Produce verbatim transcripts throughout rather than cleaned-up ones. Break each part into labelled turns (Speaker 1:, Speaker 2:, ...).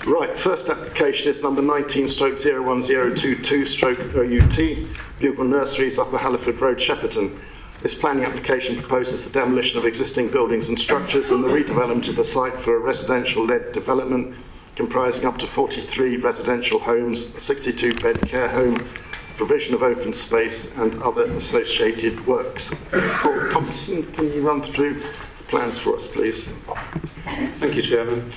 Speaker 1: Right, first application is number nineteen stroke zero one zero two two stroke O U T, Bugle Nurseries, Upper Halliford Road, Shepperton. This planning application proposes the demolition of existing buildings and structures and the redevelopment of the site for a residential-led development comprising up to forty-three residential homes, a sixty-two bed care home, provision of open space and other associated works. Paul Thompson, can you run through the plans for us, please?
Speaker 2: Thank you, Chairman.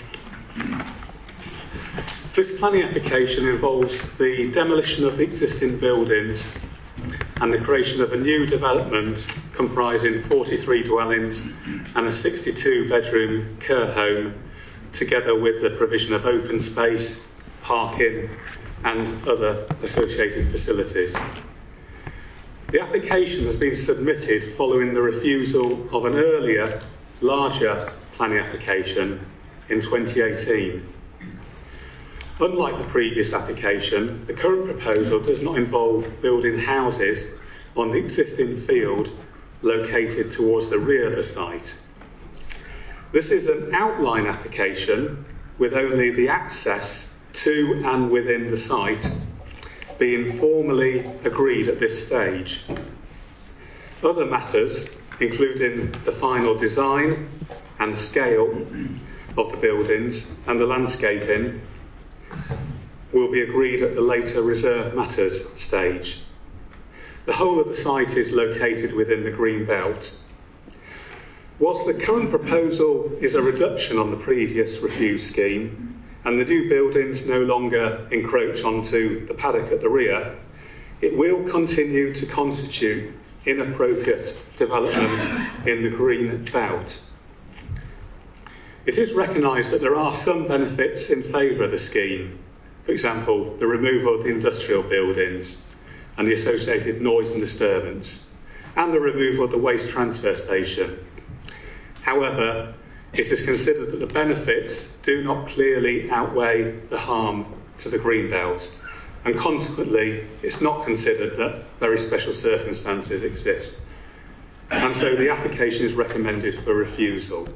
Speaker 2: This planning application involves the demolition of the existing buildings and the creation of a new development comprising forty-three dwellings and a sixty-two bedroom care home, together with the provision of open space, parking and other associated facilities. The application has been submitted following the refusal of an earlier, larger planning application in twenty eighteen. Unlike the previous application, the current proposal does not involve building houses on the existing field located towards the rear of the site. This is an outline application with only the access to and within the site being formally agreed at this stage. Other matters, including the final design and scale of the buildings and the landscaping, will be agreed at the later reserve matters stage. The whole of the site is located within the green belt. Whilst the current proposal is a reduction on the previous refused scheme and the new buildings no longer encroach onto the paddock at the rear, it will continue to constitute inappropriate development in the green belt. It is recognised that there are some benefits in favour of the scheme, for example, the removal of the industrial buildings and the associated noise and disturbance, and the removal of the waste transfer station. However, it is considered that the benefits do not clearly outweigh the harm to the green belt, and consequently, it's not considered that very special circumstances exist. And so the application is recommended for refusal.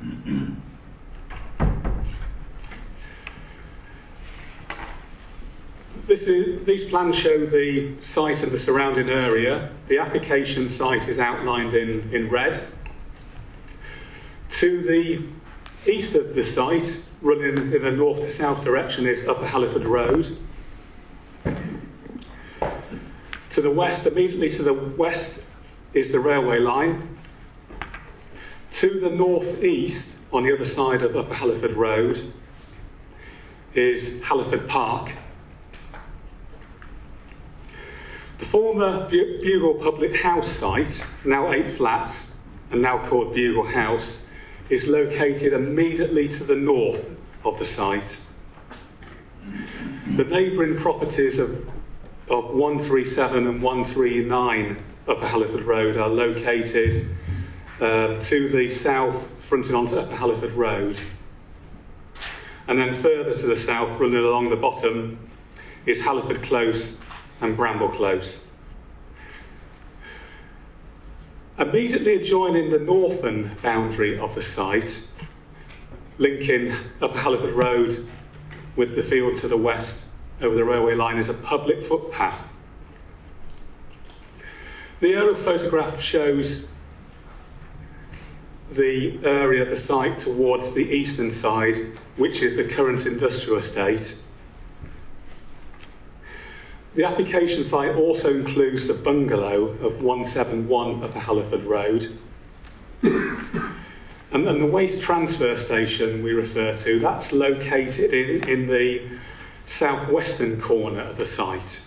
Speaker 2: This is, these plans show the site and the surrounding area. The application site is outlined in, in red. To the east of the site, running in the north to south direction, is Upper Halliford Road. To the west, immediately to the west, is the railway line. To the north-east, on the other side of Upper Halliford Road, is Halliford Park. The former Bugle Public House site, now eight flats and now called Bugle House, is located immediately to the north of the site. The neighbouring properties of, of one three seven and one three nine Upper Halliford Road are located uh, to the south, fronting onto Upper Halliford Road. And then further to the south, running along the bottom, is Halliford Close and Bramble Close. Immediately adjoining the northern boundary of the site, linking Upper Halliford Road with the field to the west over the railway line, is a public footpath. The aerial photograph shows the area of the site towards the eastern side, which is the current industrial estate. The application site also includes the bungalow of one seven one Upper Halliford Road. And then the waste transfer station we refer to, that's located in, in the southwestern corner of the site.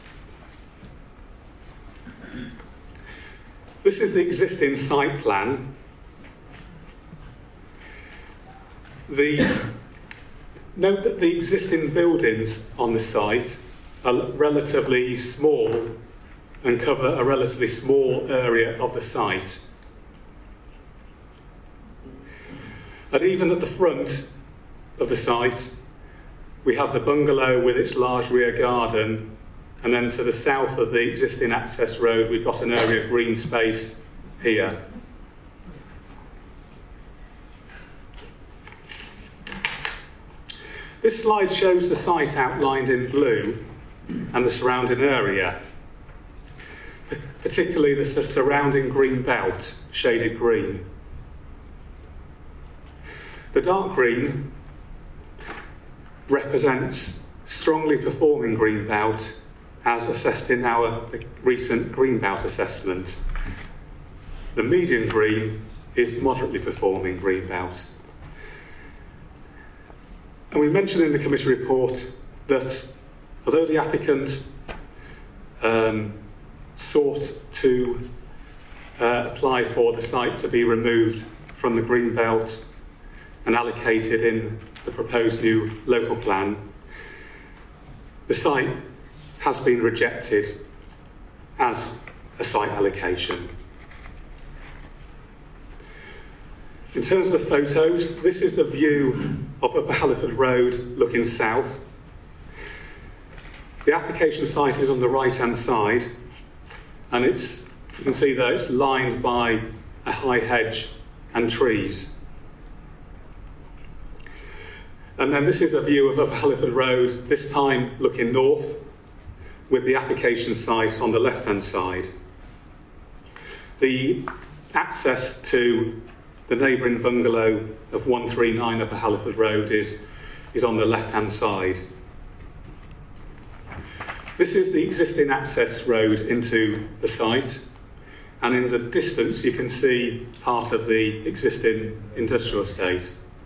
Speaker 2: This is the existing site plan. The, note that the existing buildings on the site are relatively small and cover a relatively small area of the site. And even at the front of the site, we have the bungalow with its large rear garden, and then to the south of the existing access road, we've got an area of green space here. This slide shows the site outlined in blue and the surrounding area, particularly the surrounding green belt, shaded green. The dark green represents strongly performing green belt as assessed in our recent green belt assessment. The medium green is moderately performing green belt. And we mentioned in the committee report that although the applicant um, sought to uh, apply for the site to be removed from the green belt and allocated in the proposed new local plan, the site has been rejected as a site allocation. In terms of the photos, this is the view of Upper Halliford Road looking south. The application site is on the right hand side, and it's, you can see that it's lined by a high hedge and trees. And then this is a view of Upper Halliford Road, this time looking north, with the application site on the left hand side. The access to the neighbouring bungalow of one three nine Upper Halliford Road is, is on the left hand side. This is the existing access road into the site, and in the distance you can see part of the existing industrial estate.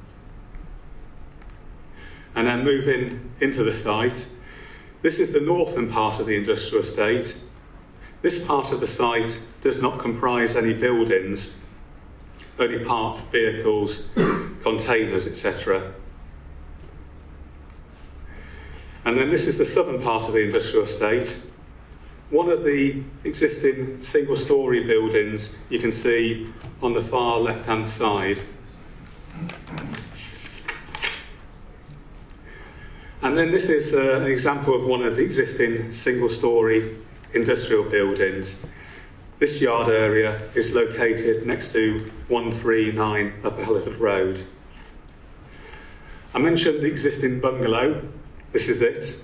Speaker 2: And then moving into the site, this is the northern part of the industrial estate. This part of the site does not comprise any buildings, only parked vehicles, containers, et cetera. And then this is the southern part of the industrial estate. One of the existing single-storey buildings you can see on the far left-hand side. And then this is uh, an example of one of the existing single-storey industrial buildings. This yard area is located next to one three nine Upper Halliford Road. I mentioned the existing bungalow. This is it.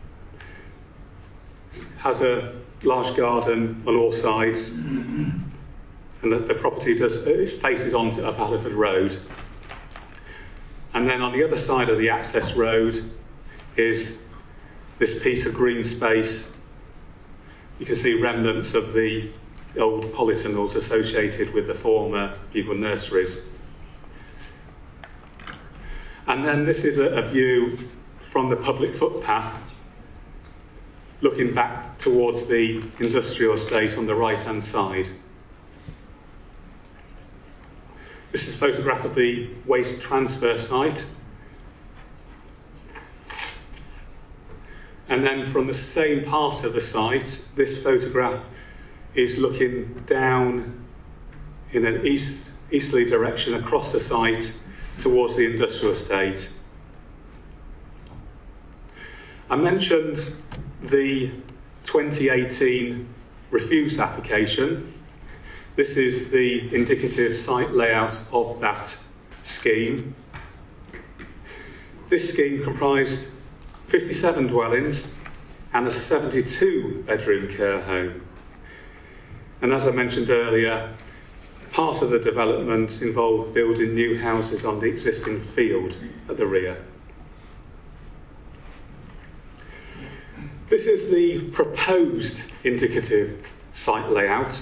Speaker 2: It has a large garden on all sides, and the, the property does, it faces onto Upper Halliford Road. And then on the other side of the access road is this piece of green space. You can see remnants of the old polytunnels associated with the former Bugle nurseries. And then this is a, a view from the public footpath looking back towards the industrial estate on the right hand side. This is a photograph of the waste transfer site. And then from the same part of the site, this photograph is looking down in an east, easterly direction across the site towards the industrial estate. I mentioned the twenty eighteen refused application. This is the indicative site layout of that scheme. This scheme comprised fifty-seven dwellings and a seventy-two bedroom care home. And as I mentioned earlier, part of the development involved building new houses on the existing field at the rear. This is the proposed indicative site layout.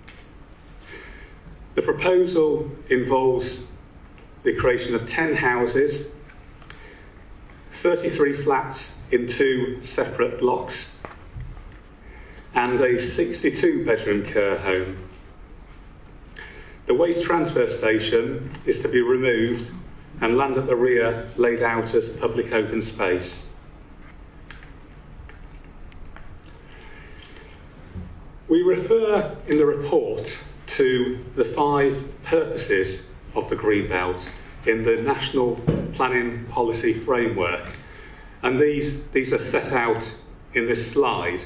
Speaker 2: The proposal involves the creation of ten houses, thirty-three flats in two separate blocks, and a sixty-two bedroom care home. The waste transfer station is to be removed and land at the rear laid out as public open space. We refer in the report to the five purposes of the Greenbelt in the National Planning Policy Framework, and these, these are set out in this slide.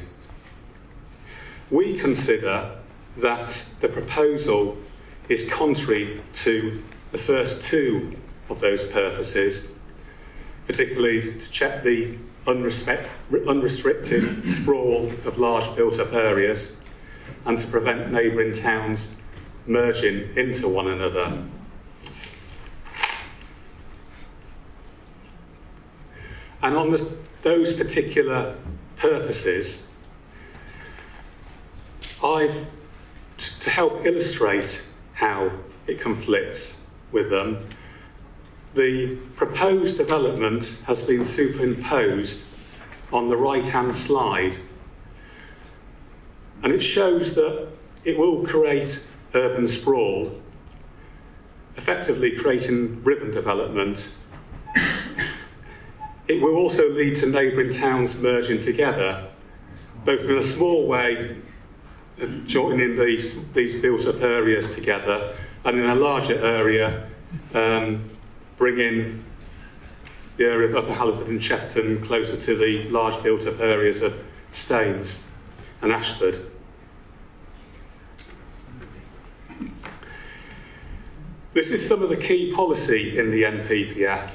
Speaker 2: We consider that the proposal is contrary to the first two of those purposes, particularly to check the unrespect, unrestricted sprawl of large built-up areas and to prevent neighbouring towns merging into one another. And on the, those particular purposes, I've, to help illustrate how it conflicts with them, the proposed development has been superimposed on the right-hand slide, and it shows that it will create urban sprawl, effectively creating ribbon development. It will also lead to neighbouring towns merging together, both in a small way, joining these, these built-up areas together, and in a larger area, um, bringing the area of Upper Halliford and Shepperton closer to the large built-up areas of Staines and Ashford. This is some of the key policy in the N P P F.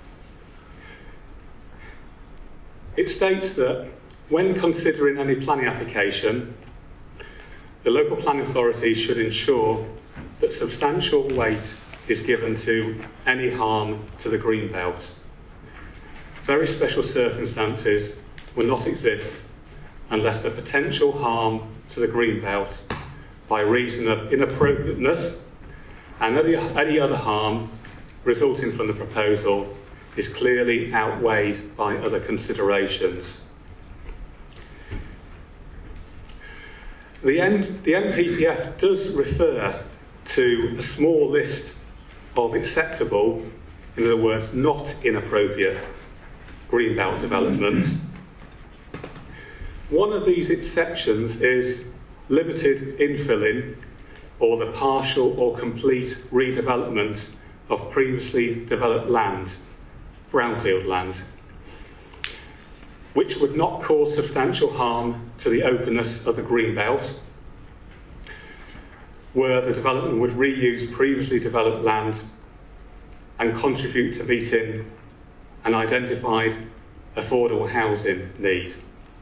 Speaker 2: It states that when considering any planning application, the local planning authority should ensure that substantial weight is given to any harm to the green belt. Very special circumstances will not exist unless the potential harm to the green belt by reason of inappropriateness and any, any other harm resulting from the proposal is clearly outweighed by other considerations. The, N, the N P P F does refer to a small list of acceptable, in other words, not inappropriate greenbelt development. One of these exceptions is limited infilling or the partial or complete redevelopment of previously developed land, brownfield land, which would not cause substantial harm to the openness of the green belt, where the development would reuse previously developed land and contribute to meeting an identified affordable housing need.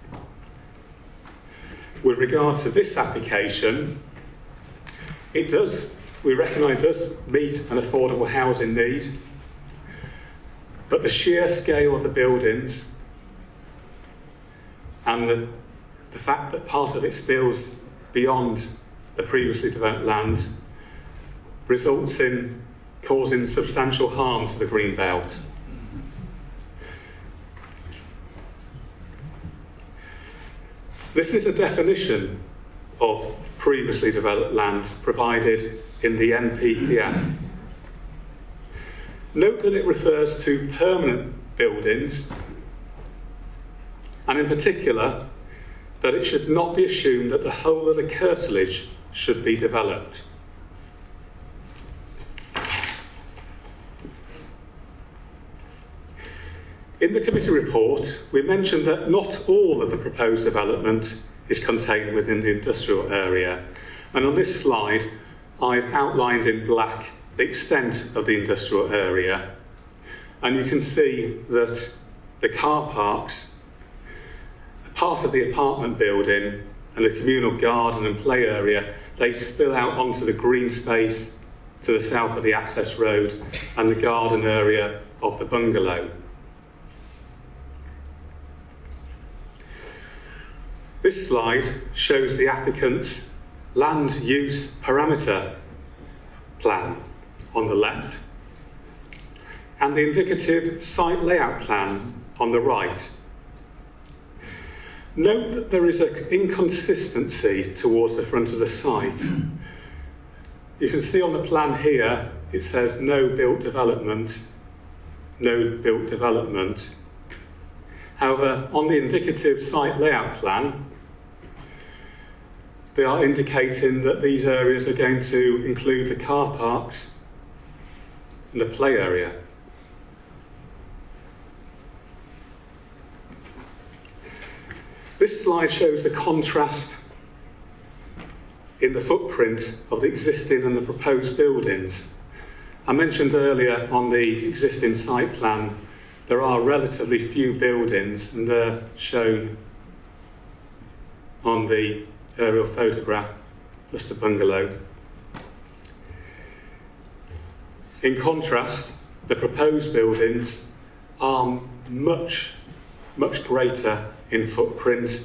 Speaker 2: With regard to this application, it does, we recognise it does meet an affordable housing need, but the sheer scale of the buildings and the, the fact that part of it spills beyond the previously developed land results in causing substantial harm to the green belt. This is a definition of previously developed land provided in the N P P F. Note that it refers to permanent buildings, and in particular that it should not be assumed that the whole of the curtilage should be developed. In the committee report, we mentioned that not all of the proposed development is contained within the industrial area, and on this slide I've outlined in black the extent of the industrial area, and you can see that the car parks, part of the apartment building and the communal garden and play area, they spill out onto the green space to the south of the access road and the garden area of the bungalow. This slide shows the applicant's land use parameter plan on the left and the indicative site layout plan on the right. Note that there is an inconsistency towards the front of the site. You can see on the plan here it says no built development, no built development. However, on the indicative site layout plan, they are indicating that these areas are going to include the car parks and the play area. This slide shows the contrast in the footprint of the existing and the proposed buildings. I mentioned earlier on the existing site plan there are relatively few buildings, and they're shown on the aerial photograph, plus the bungalow. In contrast, the proposed buildings are much, much greater in footprint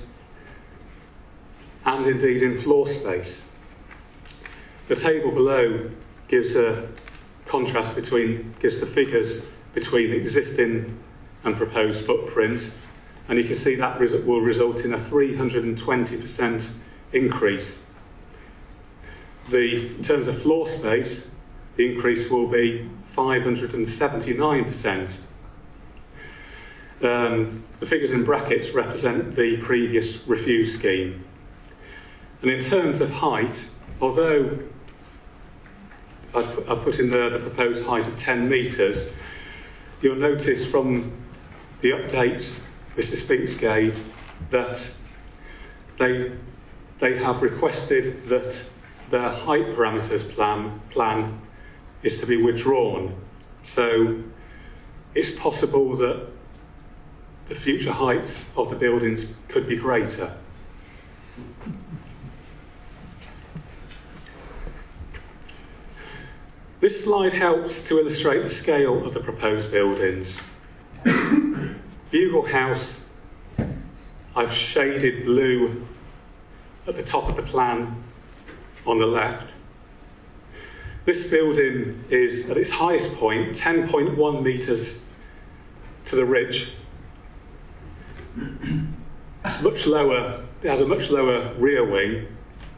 Speaker 2: and indeed in floor space. The table below gives a contrast between, gives the figures between existing and proposed footprint, and you can see that will result in a three hundred twenty percent increase. The, in terms of floor space, the increase will be five hundred seventy-nine percent. Um, the figures in brackets represent the previous refuse scheme. And in terms of height, although I've put in there the proposed height of ten metres, you'll notice from the updates Mister Spinks gave that they, they have requested that their height parameters plan, plan is to be withdrawn. So it's possible that the future heights of the buildings could be greater. This slide helps to illustrate the scale of the proposed buildings. Bugle House, I've shaded blue at the top of the plan on the left. This building is at its highest point, ten point one metres to the ridge. It's much lower, it has a much lower rear wing.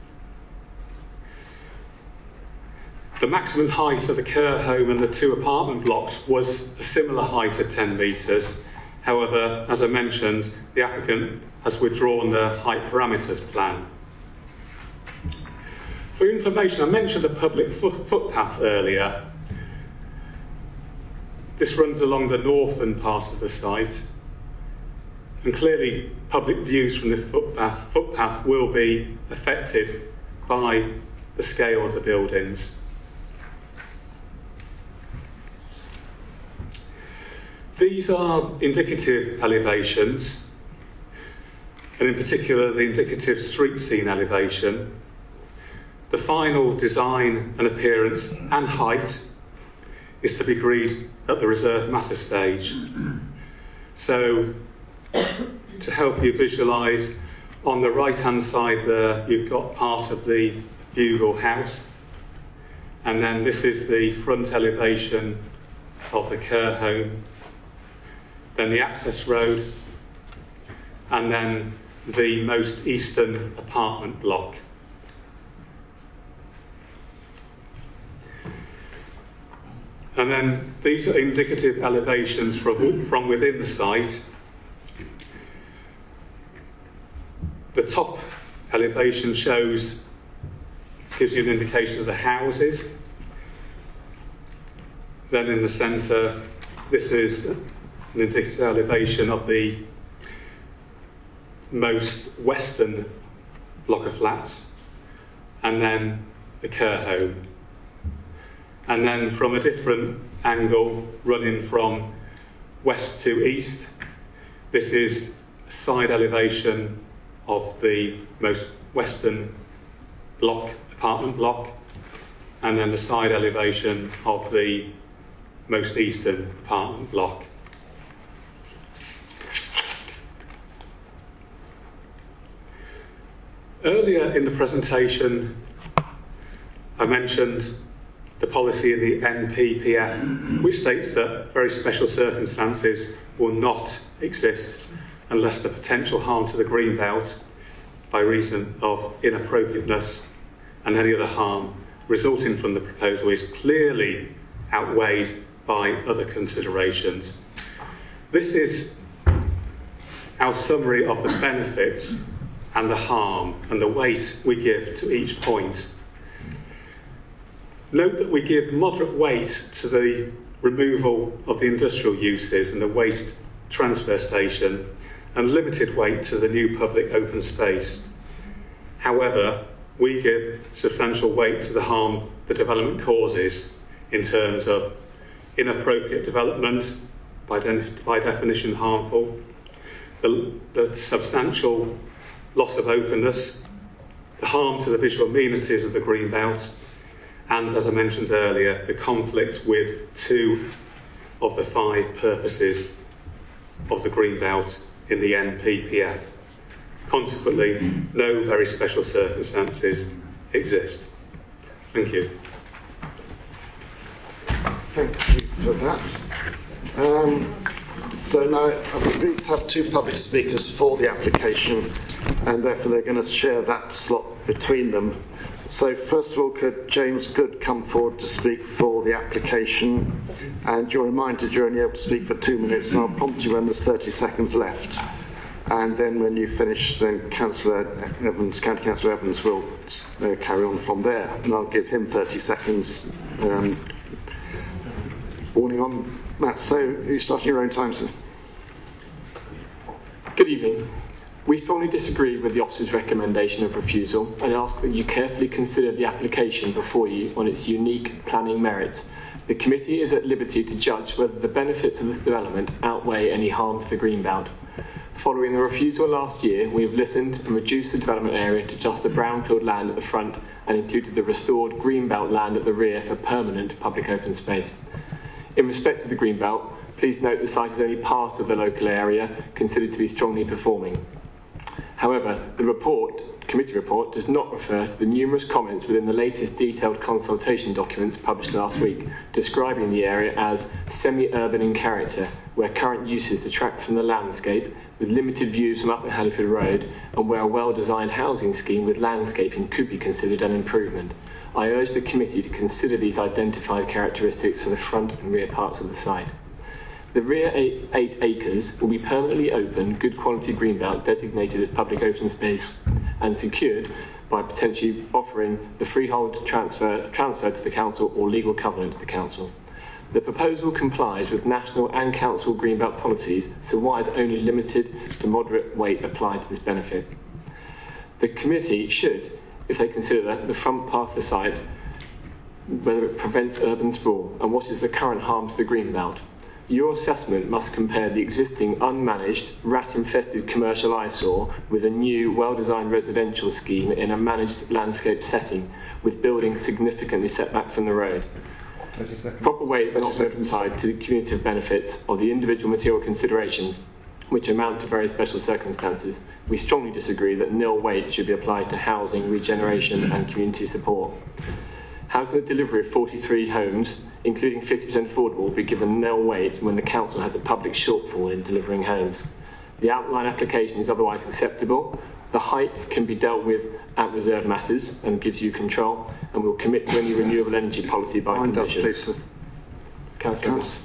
Speaker 2: The maximum height of the care home and the two apartment blocks was a similar height of ten metres. However, as I mentioned, the applicant has withdrawn the height parameters plan. For your information, I mentioned a public foot footpath earlier. This runs along the northern part of the site, and clearly public views from the footpath, footpath will be affected by the scale of the buildings. These are indicative elevations, and in particular the indicative street scene elevation. The final design and appearance and height is to be agreed at the reserve matter stage. So, to help you visualise, on the right hand side there you've got part of the Bugle House, and then this is the front elevation of the care home, then the access road, and then the most eastern apartment block. And then these are indicative elevations from, from within the site. The top elevation shows, gives you an indication of the houses. Then in the centre, this is an indicative elevation of the most western block of flats, and then the care home. And then from a different angle, running from west to east, this is a side elevation of the most western block, apartment block, and then the side elevation of the most eastern apartment block. Earlier in the presentation, I mentioned the policy of the N P P F, which states that very special circumstances will not exist unless the potential harm to the green belt by reason of inappropriateness and any other harm resulting from the proposal is clearly outweighed by other considerations. This is our summary of the benefits and the harm and the weight we give to each point. Note that we give moderate weight to the removal of the industrial uses and the waste transfer station, and limited weight to the new public open space. However, we give substantial weight to the harm the development causes in terms of inappropriate development, by, de- by definition harmful, the, the substantial loss of openness, the harm to the visual amenities of the green belt, and, as I mentioned earlier, the conflict with two of the five purposes of the green belt in the N P P F. Consequently, no very special circumstances exist. Thank you.
Speaker 1: Thank you for that. Um, so now I've agreed to have two public speakers for the application, and therefore they're going to share that slot between them. So first of all, could James Good come forward to speak for the application? And you're reminded you're only able to speak for two minutes, and I'll prompt you when there's thirty seconds left. And then when you finish, then Councillor Evans, County Councillor Evans will uh, carry on from there, and I'll give him thirty seconds. Um, warning on Matt. So you start your own time, sir.
Speaker 3: Good evening. We strongly disagree with the officer's recommendation of refusal and ask that you carefully consider the application before you on its unique planning merits. The committee is at liberty to judge whether the benefits of this development outweigh any harm to the greenbelt. Following the refusal last year, we have listened and reduced the development area to just the brownfield land at the front and included the restored greenbelt land at the rear for permanent public open space. In respect to the greenbelt, please note the site is only part of the local area considered to be strongly performing. However, the report, committee report does not refer to the numerous comments within the latest detailed consultation documents published last week, describing the area as semi-urban in character, where current uses detract from the landscape, with limited views from Upper Halliford Road, and where a well-designed housing scheme with landscaping could be considered an improvement. I urge the committee to consider these identified characteristics for the front and rear parts of the site. The rear eight, eight acres will be permanently open, good quality greenbelt designated as public open space and secured by potentially offering the freehold transfer, transfer to the council or legal covenant to the council. The proposal complies with national and council greenbelt policies, so why is only limited to moderate weight applied to this benefit? The committee should, if they consider the front part of the site, whether it prevents urban sprawl and what is the current harm to the greenbelt. Your assessment must compare the existing unmanaged, rat-infested commercial eyesore with a new, well-designed residential scheme in a managed landscape setting, with buildings significantly set back from the road. Proper weight is not reconciled to the cumulative benefits or the individual material considerations, which amount to very special circumstances. We strongly disagree that nil weight should be applied to housing, regeneration and community support. How can the delivery of forty-three homes, including fifty percent affordable, be given nil weight when the council has a public shortfall in delivering homes? The outline application is otherwise acceptable. The height can be dealt with at reserve matters and gives you control, and will commit to any renewable energy policy by
Speaker 1: Wind
Speaker 3: condition.
Speaker 1: up, please, sir.
Speaker 3: Councillor Evans.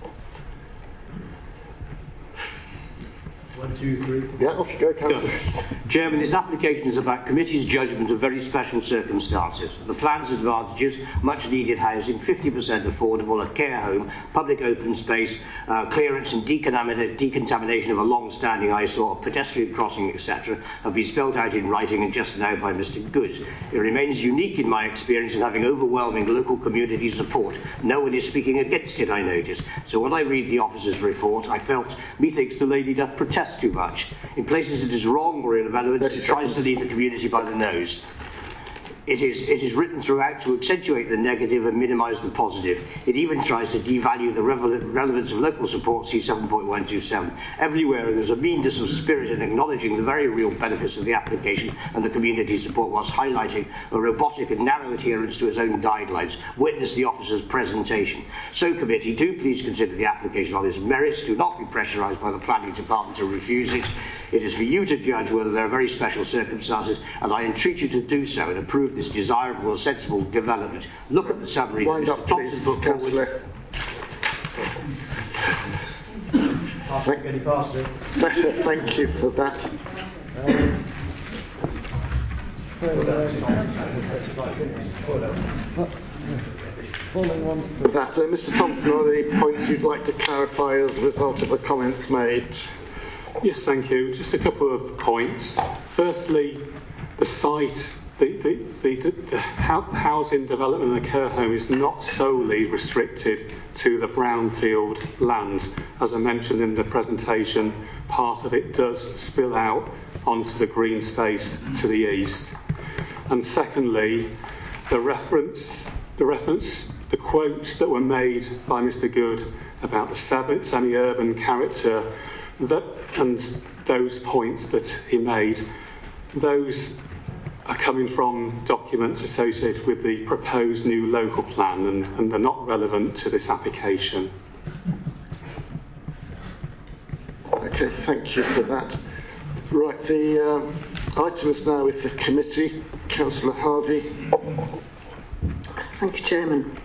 Speaker 4: One, two, three.
Speaker 1: Yeah, off you go, Councillor.
Speaker 4: Chairman, this application is about committee's judgment of very special circumstances. The plan's advantages, much needed housing, fifty percent affordable, a care home, public open space, uh, clearance and decontamination, decontamination of a long-standing eyesore, pedestrian crossing, et cetera, have been spelled out in writing and just now by Mister Good. It remains unique in my experience in having overwhelming local community support. No one is speaking against it, I notice. So when I read the officer's report, I felt, methinks the lady doth protest too much. In places it is wrong or irrelevant, it tries to lead the community by the nose. It is, it is written throughout to accentuate the negative and minimise the positive. It even tries to devalue the relevance of local support, see seven point one two seven. Everywhere there's a meanness of spirit in acknowledging the very real benefits of the application and the community support, whilst highlighting a robotic and narrow adherence to its own guidelines. Witness the officer's presentation. So, committee, do please consider the application on its merits. Do not be pressurised by the planning department to refuse it. It is for you to judge whether there are very special circumstances, and I entreat you to do so and approve this desirable and sensible development. Look at the summary that Mister Thompson put forward.
Speaker 1: Thank,
Speaker 4: any faster.
Speaker 1: thank you for that.
Speaker 4: Um,
Speaker 1: For that, uh, Mister Thompson, are there any points you'd like to clarify as a result of the comments made?
Speaker 2: Yes, thank you. Just a couple of points. Firstly, the site the, the, the, the housing development in the care home is not solely restricted to the brownfield land. As I mentioned in the presentation, part of it does spill out onto the green space to the east. And secondly, the reference, the reference, the quotes that were made by Mister Good about the semi-urban character that, and those points that he made, those are coming from documents associated with the proposed new local plan, and, and they're not relevant to this application.
Speaker 1: Okay, thank you for that. Right, the um, item is now with the committee. Councillor Harvey.
Speaker 5: Thank you, Chairman.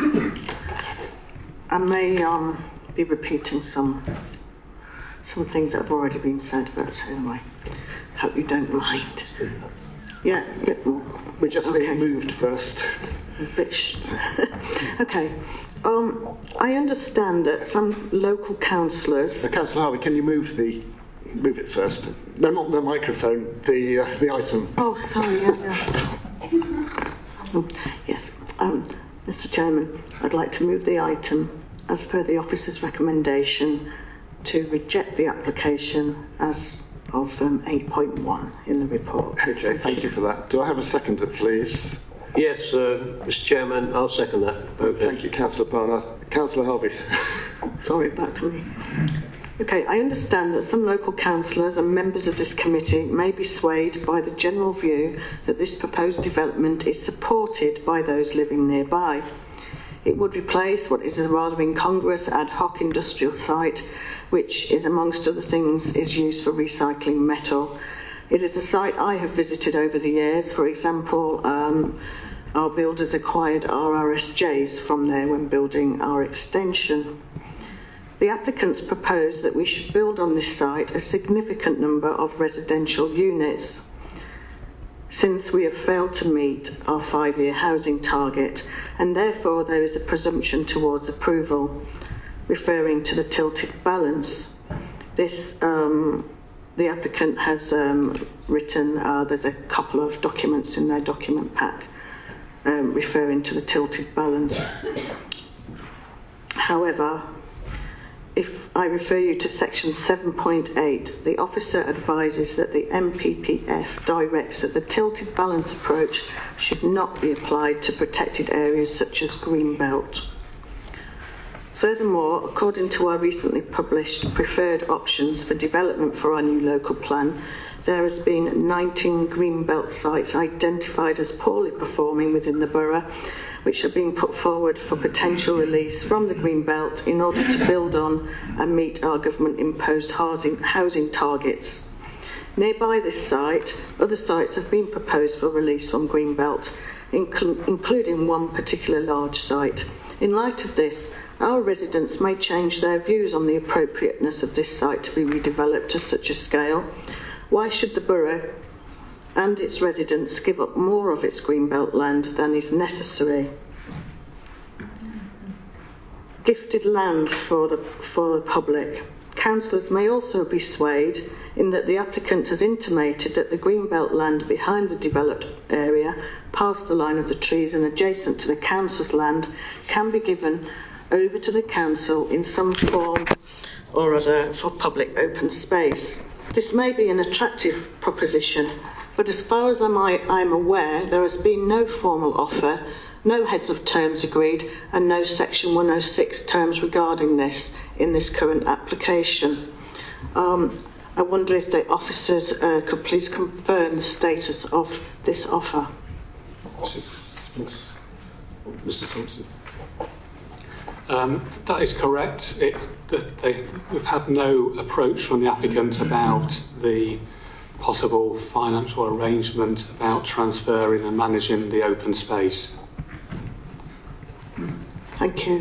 Speaker 5: I may um, be repeating some some things that have already been said, but anyway, hope you don't mind. Yeah, a bit more.
Speaker 1: We just
Speaker 5: okay.
Speaker 1: need moved first.
Speaker 5: A bit sh- okay. Um, I understand that some local councillors.
Speaker 1: Uh, Councillor Harvey, can you move the move it first? No, not the microphone. The uh, the item.
Speaker 5: Oh, sorry. Yeah, yeah. Yes, um, Mister Chairman, I'd like to move the item as per the officer's recommendation to reject the application as of um, eight point one in the report.
Speaker 1: Okay, thank you for that. Do I have a seconder, please?
Speaker 6: Yes, uh, Mister Chairman, I'll second that.
Speaker 1: Okay. Thank you, Councillor Barnard. Councillor Harvey.
Speaker 5: Sorry, back to me. Okay, I understand that some local councillors and members of this committee may be swayed by the general view that this proposed development is supported by those living nearby. It would replace what is a rather incongruous ad hoc industrial site, which is, amongst other things, is used for recycling metal. It is a site I have visited over the years. For example, um, our builders acquired our R S Js from there when building our extension. The applicants propose that we should build on this site a significant number of residential units, since we have failed to meet our five-year housing target, and therefore there is a presumption towards approval, referring to the tilted balance. This, um, the applicant has um, written, uh, there's a couple of documents in their document pack um, referring to the tilted balance. However, if I refer you to section seven point eight, the officer advises that the M P P F directs that the tilted balance approach should not be applied to protected areas such as Greenbelt. Furthermore, according to our recently published preferred options for development for our new local plan, there has been nineteen Greenbelt sites identified as poorly performing within the borough, which are being put forward for potential release from the Greenbelt in order to build on and meet our government-imposed housing, housing targets. Nearby this site, other sites have been proposed for release from Greenbelt, incl- including one particular large site. In light of this, our residents may change their views on the appropriateness of this site to be redeveloped to such a scale. Why should the borough and its residents give up more of its Greenbelt land than is necessary? Gifted land for the, for the public. Councillors may also be swayed in that the applicant has intimated that the Greenbelt land behind the developed area, past the line of the trees and adjacent to the council's land, can be given over to the council in some form or other for public open space. This may be an attractive proposition, but as far as I'm, I'm aware, there has been no formal offer, no heads of terms agreed, and no section one oh six terms regarding this in this current application. Um, I wonder if the officers uh, could please confirm the status of this offer.
Speaker 1: Mister Thompson.
Speaker 2: Um, that is correct. It, they, we've had no approach from the applicant about the possible financial arrangement about transferring and managing the open space.
Speaker 5: Thank you.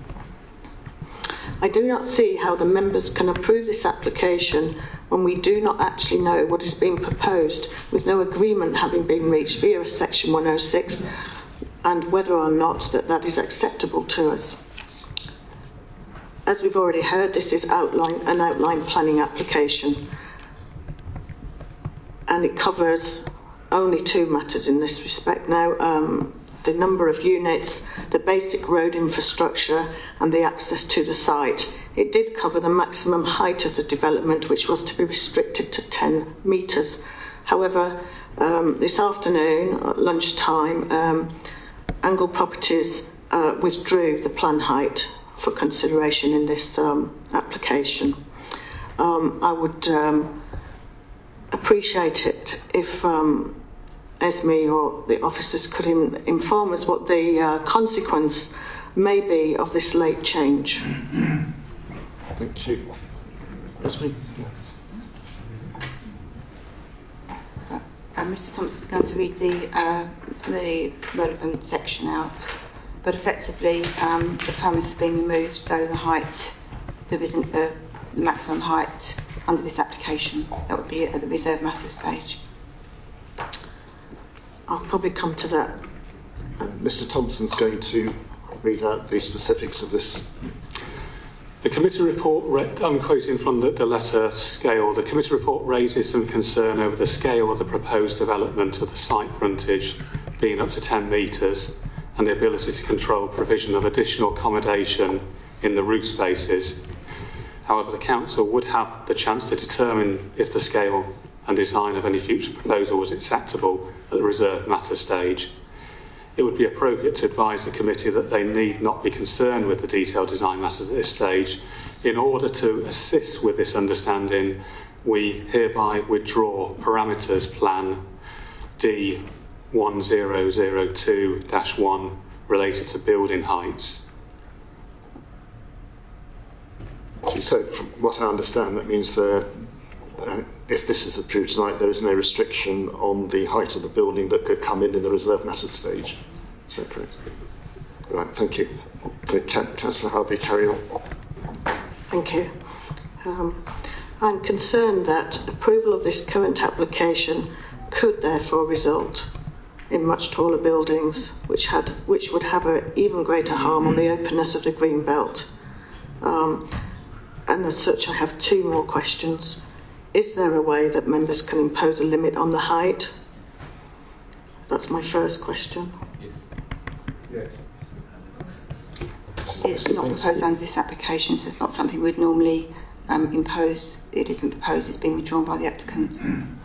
Speaker 5: I do not see how the members can approve this application when we do not actually know what is being proposed, with no agreement having been reached via section one oh six, and whether or not that, that is acceptable to us. As we've already heard, this is outline, an outline planning application, and it covers only two matters in this respect now. Um, the number of units, the basic road infrastructure and the access to the site. It did cover the maximum height of the development, which was to be restricted to ten metres. However, um, this afternoon at lunchtime, um, Angle Properties uh, withdrew the plan height for consideration in this um, application. Um, I would um, appreciate it if um, Esme or the officers could in, inform us what the uh, consequence may be of this late change.
Speaker 1: Thank you. Esme?
Speaker 7: So, uh, Mister Thompson is going to read the, uh, the relevant section out, but effectively um, the premise has been removed, so the height, there isn't a the maximum height under this application. That would be at the reserve matters stage.
Speaker 5: I'll probably come to that.
Speaker 1: Uh, Mister Thompson's going to read out the specifics of this.
Speaker 2: The committee report, I'm quoting from the, the letter scale, the committee report raises some concern over the scale of the proposed development of the site frontage being up to ten metres and the ability to control provision of additional accommodation in the roof spaces. However, the council would have the chance to determine if the scale and design of any future proposal was acceptable at the reserve matter stage. It would be appropriate to advise the committee that they need not be concerned with the detailed design matters at this stage. In order to assist with this understanding, we hereby withdraw parameters plan D one zero zero two dash one related to building heights.
Speaker 1: So, from what I understand, that means that uh, if this is approved tonight, there is no restriction on the height of the building that could come in in the reserve matters stage. Is that correct? Right, thank you. Councillor Harvey, carry on.
Speaker 5: Thank you. Um, I'm concerned that approval of this current application could therefore result in much taller buildings, which had which would have an even greater harm on the openness of the green belt. Um, and as such, I have two more questions. Is there a way that members can impose a limit on the height? That's my first question.
Speaker 1: Yes.
Speaker 7: It's not proposed under this application, so it's not something we'd normally um, impose. It isn't proposed, it's been withdrawn by the applicant.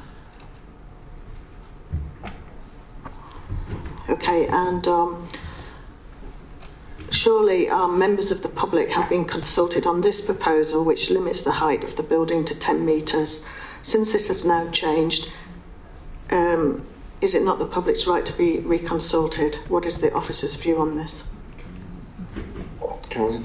Speaker 5: Okay, and um, surely um, members of the public have been consulted on this proposal, which limits the height of the building to ten metres. Since this has now changed, um, is it not the public's right to be reconsulted? What is the officer's view on this?
Speaker 1: Caroline?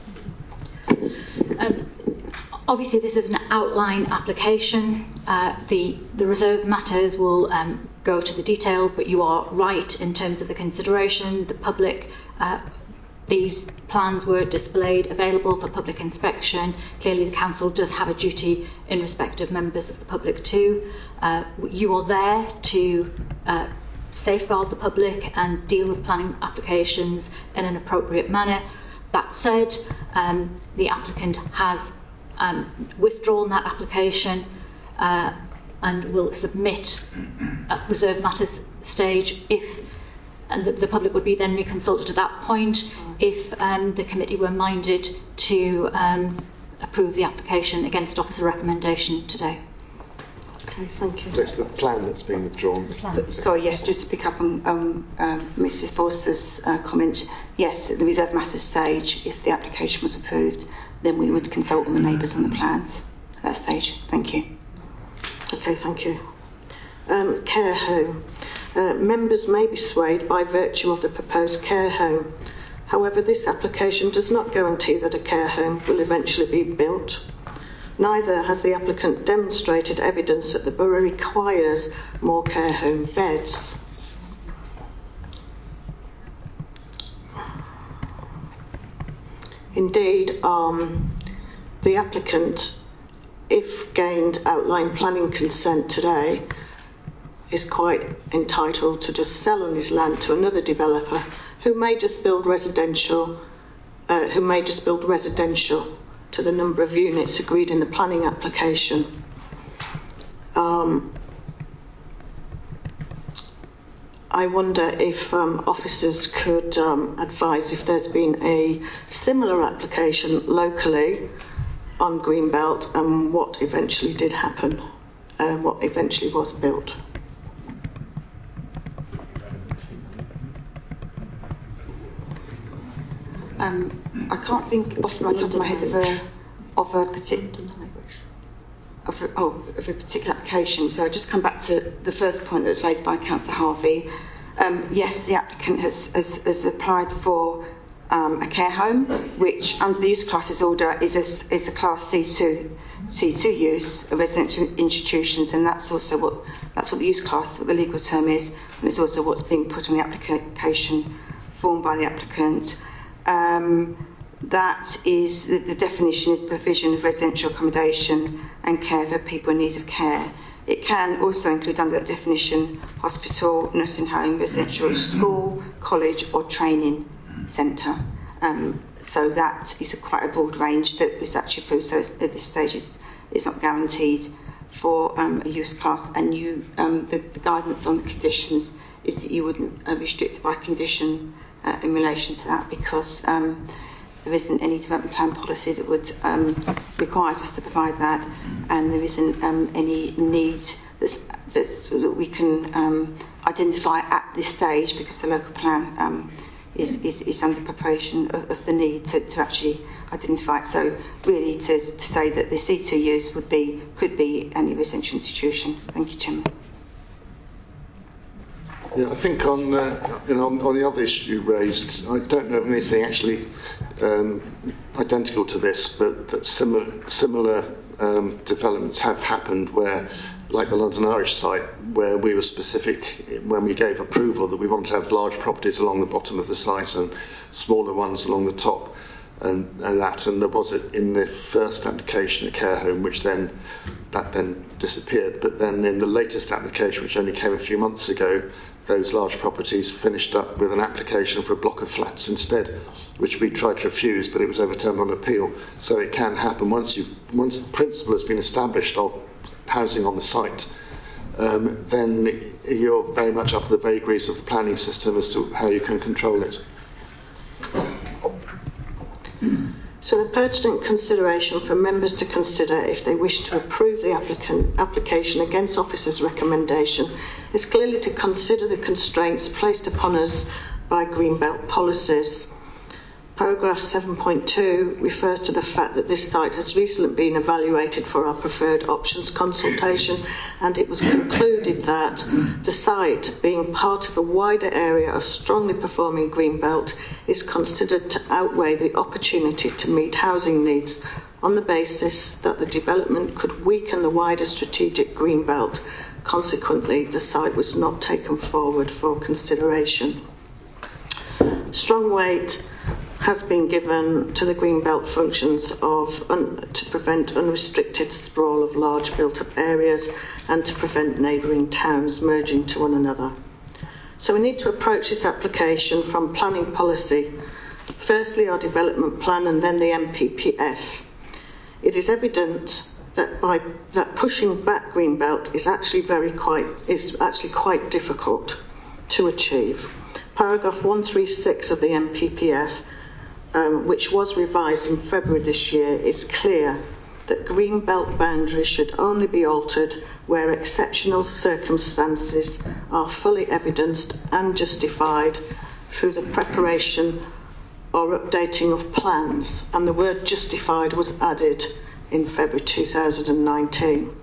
Speaker 8: Um, obviously, this is an outline application. Uh, the, the reserve matters will um, go to the detail, but you are right in terms of the consideration. The public, uh, these plans were displayed, available for public inspection. Clearly, the council does have a duty in respect of members of the public too. Uh, you are there to uh, safeguard the public and deal with planning applications in an appropriate manner. That said, um, the applicant has um, withdrawn that application uh, and will submit at reserve matters stage if, and the, the public would be then reconsulted at that point if um, the committee were minded to um, approve the application against officer recommendation today.
Speaker 5: Okay, thank you.
Speaker 1: So it's the plan that's been withdrawn.
Speaker 7: So, sorry, yes, just to pick up on um, um, Missus Forster's uh, comment, yes, at the reserve matters stage, if the application was approved, then we would consult with the neighbours on the plans at that stage. Thank you.
Speaker 5: Okay, thank you. Um, care home. Uh, members may be swayed by virtue of the proposed care home. However, this application does not guarantee that a care home will eventually be built. Neither has the applicant demonstrated evidence that the borough requires more care home beds. Indeed, um, the applicant, if gained outline planning consent today, is quite entitled to just sell on his land to another developer who may just build residential, uh, who may just build residential to the number of units agreed in the planning application. Um, I wonder if um, officers could um, advise if there's been a similar application locally on Greenbelt and what eventually did happen, uh, what eventually was built.
Speaker 7: Um, I can't think off the top of my head of a of a particular of a, oh, of a particular application. So I'll just come back to the first point that was raised by Councillor Harvey. Um, yes, the applicant has, has, has applied for um, a care home, which under the use classes order is a, is a class C two C two use of residential institutions, and that's also what that's what the use class, what the legal term is, and it's also what's being put on the application form by the applicant. Um, that is the, the definition is provision of residential accommodation and care for people in need of care. It can also include under that definition hospital, nursing home, residential school, college or training centre. Um, so that is a quite a broad range that is actually approved. So at this stage it's, it's not guaranteed for um, a use class, and you, um, the, the guidance on the conditions is that you wouldn't uh, restrict it by condition uh, in relation to that, because um, there isn't any development plan policy that would um, require us to provide that, and there isn't um, any need that's, that's, that we can um, identify at this stage, because the local plan um, is, is, is under preparation of, of the need to, to actually identify it. So really to, to say that the C two use would be, could be any residential institution. Thank you, Chairman.
Speaker 1: Yeah, I think on, uh, you know, on, on the other issue raised, I don't know of anything actually um, identical to this, but that similar similar um, developments have happened where, like the London Irish site, where we were specific when we gave approval that we wanted to have large properties along the bottom of the site and smaller ones along the top, and, and that, and there was it in the first application, a care home, which then that then disappeared. But then in the latest application, which only came a few months ago, those large properties finished up with an application for a block of flats instead, which we tried to refuse, but it was overturned on appeal. So it can happen once you once the principle has been established of housing on the site, um, then you're very much up to the vagaries of the planning system as to how you can control it.
Speaker 5: So the pertinent consideration for members to consider if they wish to approve the applicant application against officer's recommendation is clearly to consider the constraints placed upon us by Greenbelt policies. Paragraph seven point two refers to the fact that this site has recently been evaluated for our preferred options consultation, and it was concluded that the site, being part of a wider area of strongly performing Greenbelt, is considered to outweigh the opportunity to meet housing needs on the basis that the development could weaken the wider strategic Greenbelt. Consequently, the site was not taken forward for consideration. Strong weight has been given to the Greenbelt functions of un, to prevent unrestricted sprawl of large built-up areas and to prevent neighbouring towns merging to one another. So we need to approach this application from planning policy. Firstly, our development plan and then the M P P F. It is evident that by that pushing back Greenbelt is actually very quite is actually quite difficult to achieve. Paragraph one thirty-six of the M P P F, um, which was revised in February this year, is clear that Greenbelt boundaries should only be altered where exceptional circumstances are fully evidenced and justified through the preparation or updating of plans, and the word justified was added in February two thousand nineteen.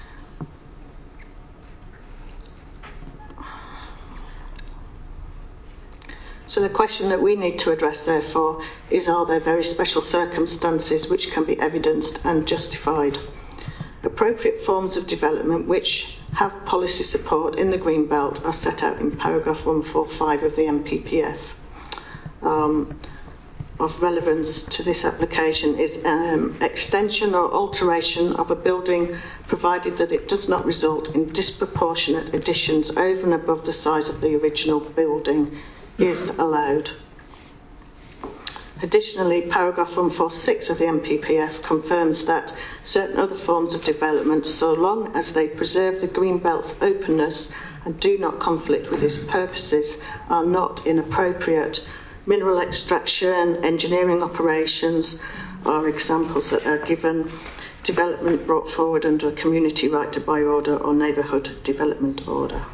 Speaker 5: So the question that we need to address, therefore, is are there very special circumstances which can be evidenced and justified? Appropriate forms of development which have policy support in the Greenbelt are set out in paragraph one forty-five of the M P P F. Um, of relevance to this application is um, extension or alteration of a building, provided that it does not result in disproportionate additions over and above the size of the original building, is allowed. Additionally, paragraph one forty-six of the M P P F confirms that certain other forms of development, so long as they preserve the Greenbelt's openness and do not conflict with its purposes are not inappropriate. Mineral extraction, engineering operations are examples that are given. Development brought forward under a community right to buy order or neighbourhood development order.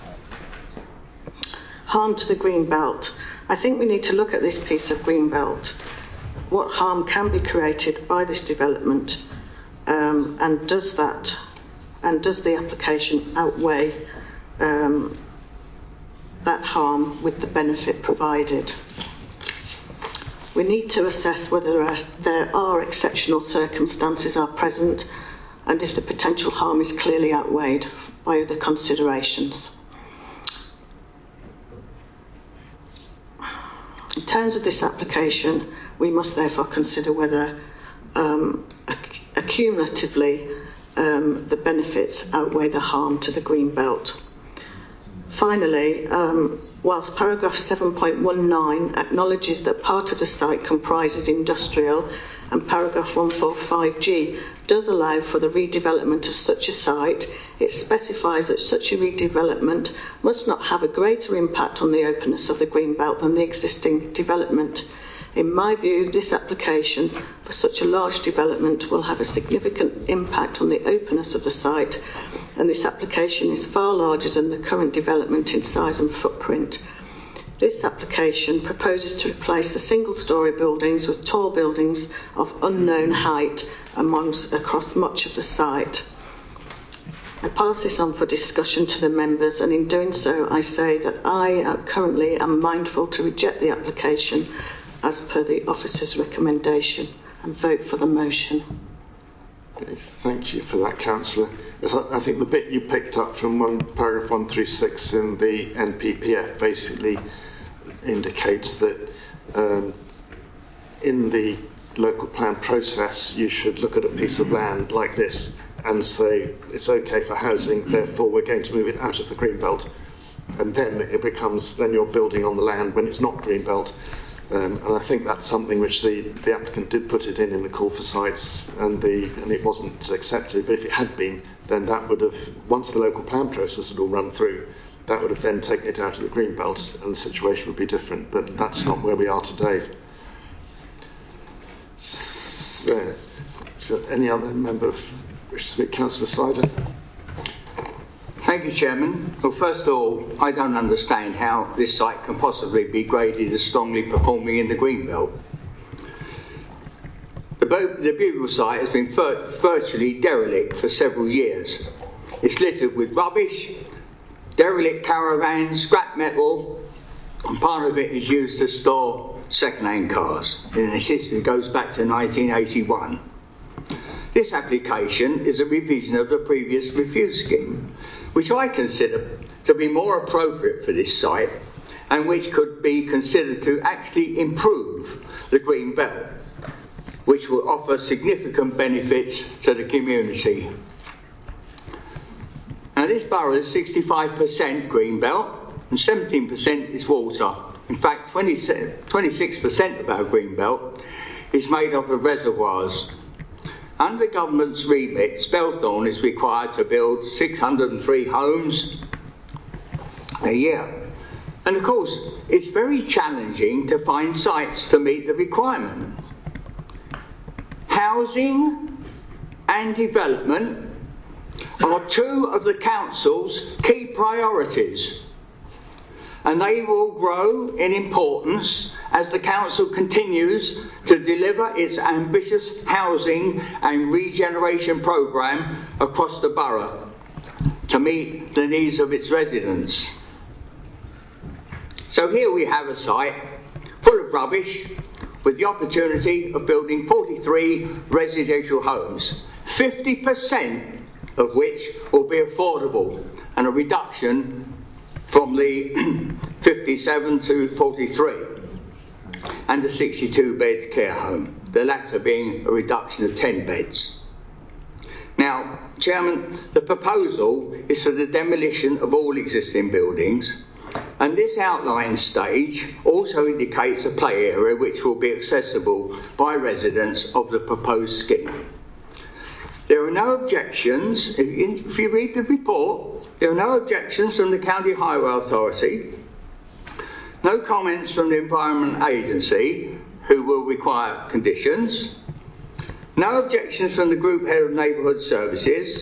Speaker 5: Harm to the green belt. I think we need to look at this piece of green belt. What harm can be created by this development, um, and does that, and does the application outweigh um, that harm with the benefit provided? We need to assess whether there are, there are exceptional circumstances are present and if the potential harm is clearly outweighed by other considerations. In terms of this application, we must therefore consider whether um, accumulatively um, the benefits outweigh the harm to the green belt. Finally, um, whilst paragraph seven point one nine acknowledges that part of the site comprises industrial and paragraph one forty-five G does allow for the redevelopment of such a site, it specifies that such a redevelopment must not have a greater impact on the openness of the green belt than the existing development. In my view, this application for such a large development will have a significant impact on the openness of the site, and this application is far larger than the current development in size and footprint. This application proposes to replace the single-storey buildings with tall buildings of unknown height amongst, across much of the site. I pass this on for discussion to the members, and in doing so I say that I uh, currently am mindful to reject the application as per the officer's recommendation and vote for the motion.
Speaker 1: Okay, thank you for that, Councillor. I think the bit you picked up from one, paragraph one through six in the N P P F basically indicates that um, in the local plan process you should look at a piece of land like this and say it's okay for housing, therefore we're going to move it out of the green belt, and then it becomes, then you're building on the land when it's not green belt. Um, and I think that's something which the, the applicant did put it in in the call for sites, and the and it wasn't accepted. But if it had been, then that would have, once the local plan process had all run through, that would have then taken it out of the green belt, and the situation would be different. But that's not where we are today. So, so any other member wish to speak? Councillor Slider.
Speaker 9: Thank you, Chairman. Well, first of all, I don't understand how this site can possibly be graded as strongly performing in the Greenbelt. The, Bo- the Bugle site has been vir- virtually derelict for several years. It's littered with rubbish, derelict caravans, scrap metal, and part of it is used to store second-hand cars. And its history goes back to nineteen eighty-one. This application is a revision of the previous refuse scheme, which I consider to be more appropriate for this site and which could be considered to actually improve the green belt, which will offer significant benefits to the community. Now, this borough is sixty-five percent green belt and seventeen percent is water. In fact, twenty-six percent of our green belt is made up of reservoirs. Under government's remit, Spelthorne is required to build six hundred three homes a year. And of course, it's very challenging to find sites to meet the requirement. Housing and development are two of the council's key priorities, and they will grow in importance as the council continues to deliver its ambitious housing and regeneration programme across the borough to meet the needs of its residents. So here we have a site full of rubbish with the opportunity of building forty-three residential homes, fifty percent of which will be affordable, and a reduction from the fifty-seven to forty-three, and a sixty-two bed care home, the latter being a reduction of ten beds. Now, Chairman, the proposal is for the demolition of all existing buildings, and this outline stage also indicates a play area which will be accessible by residents of the proposed scheme. There are no objections, if you, if you read the report, there are no objections from the County Highway Authority, no comments from the Environment Agency, who will require conditions, no objections from the Group Head of Neighbourhood Services,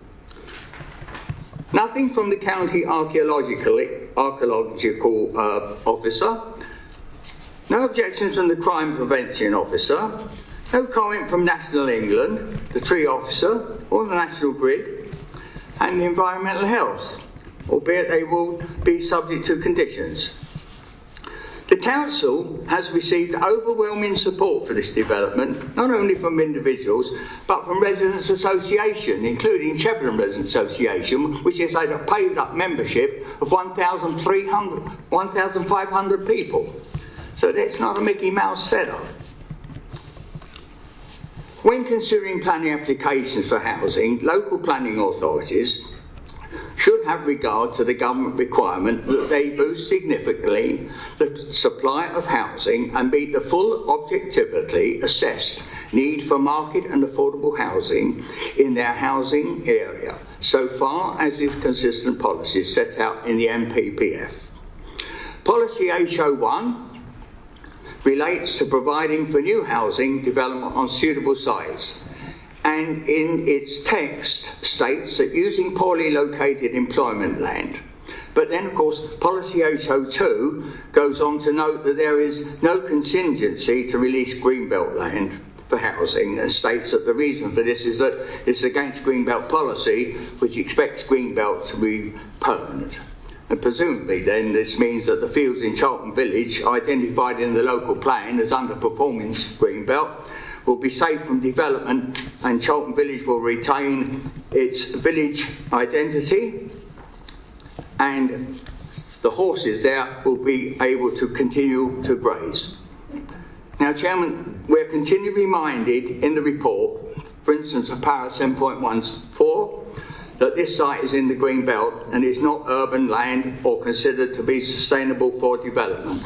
Speaker 9: nothing from the County Archaeological, Archaeological uh, Officer, no objections from the Crime Prevention Officer, no comment from National England, the Tree Officer, or the National Grid, and the Environmental Health, albeit they will be subject to conditions. The Council has received overwhelming support for this development, not only from individuals, but from Residents Association, including Cheppenham Residents Association, which has had a paid-up membership of one thousand five hundred people. So that's not a Mickey Mouse setup. When considering planning applications for housing, local planning authorities should have regard to the government requirement that they boost significantly the supply of housing and meet the full objectively assessed need for market and affordable housing in their housing area, so far as is consistent policies set out in the M P P F. Policy H O one relates to providing for new housing development on suitable sites, and in its text states that using poorly located employment land. But then, of course, Policy H O two goes on to note that there is no contingency to release greenbelt land for housing, and states that the reason for this is that it's against greenbelt policy, which expects greenbelt to be permanent. And presumably then this means that the fields in Charlton Village, identified in the local plan as underperforming greenbelt, will be safe from development, and Charlton Village will retain its village identity, and the horses there will be able to continue to graze. Now, Chairman, we're continually reminded in the report, for instance, of Para seven point one four, that this site is in the green belt and is not urban land or considered to be sustainable for development.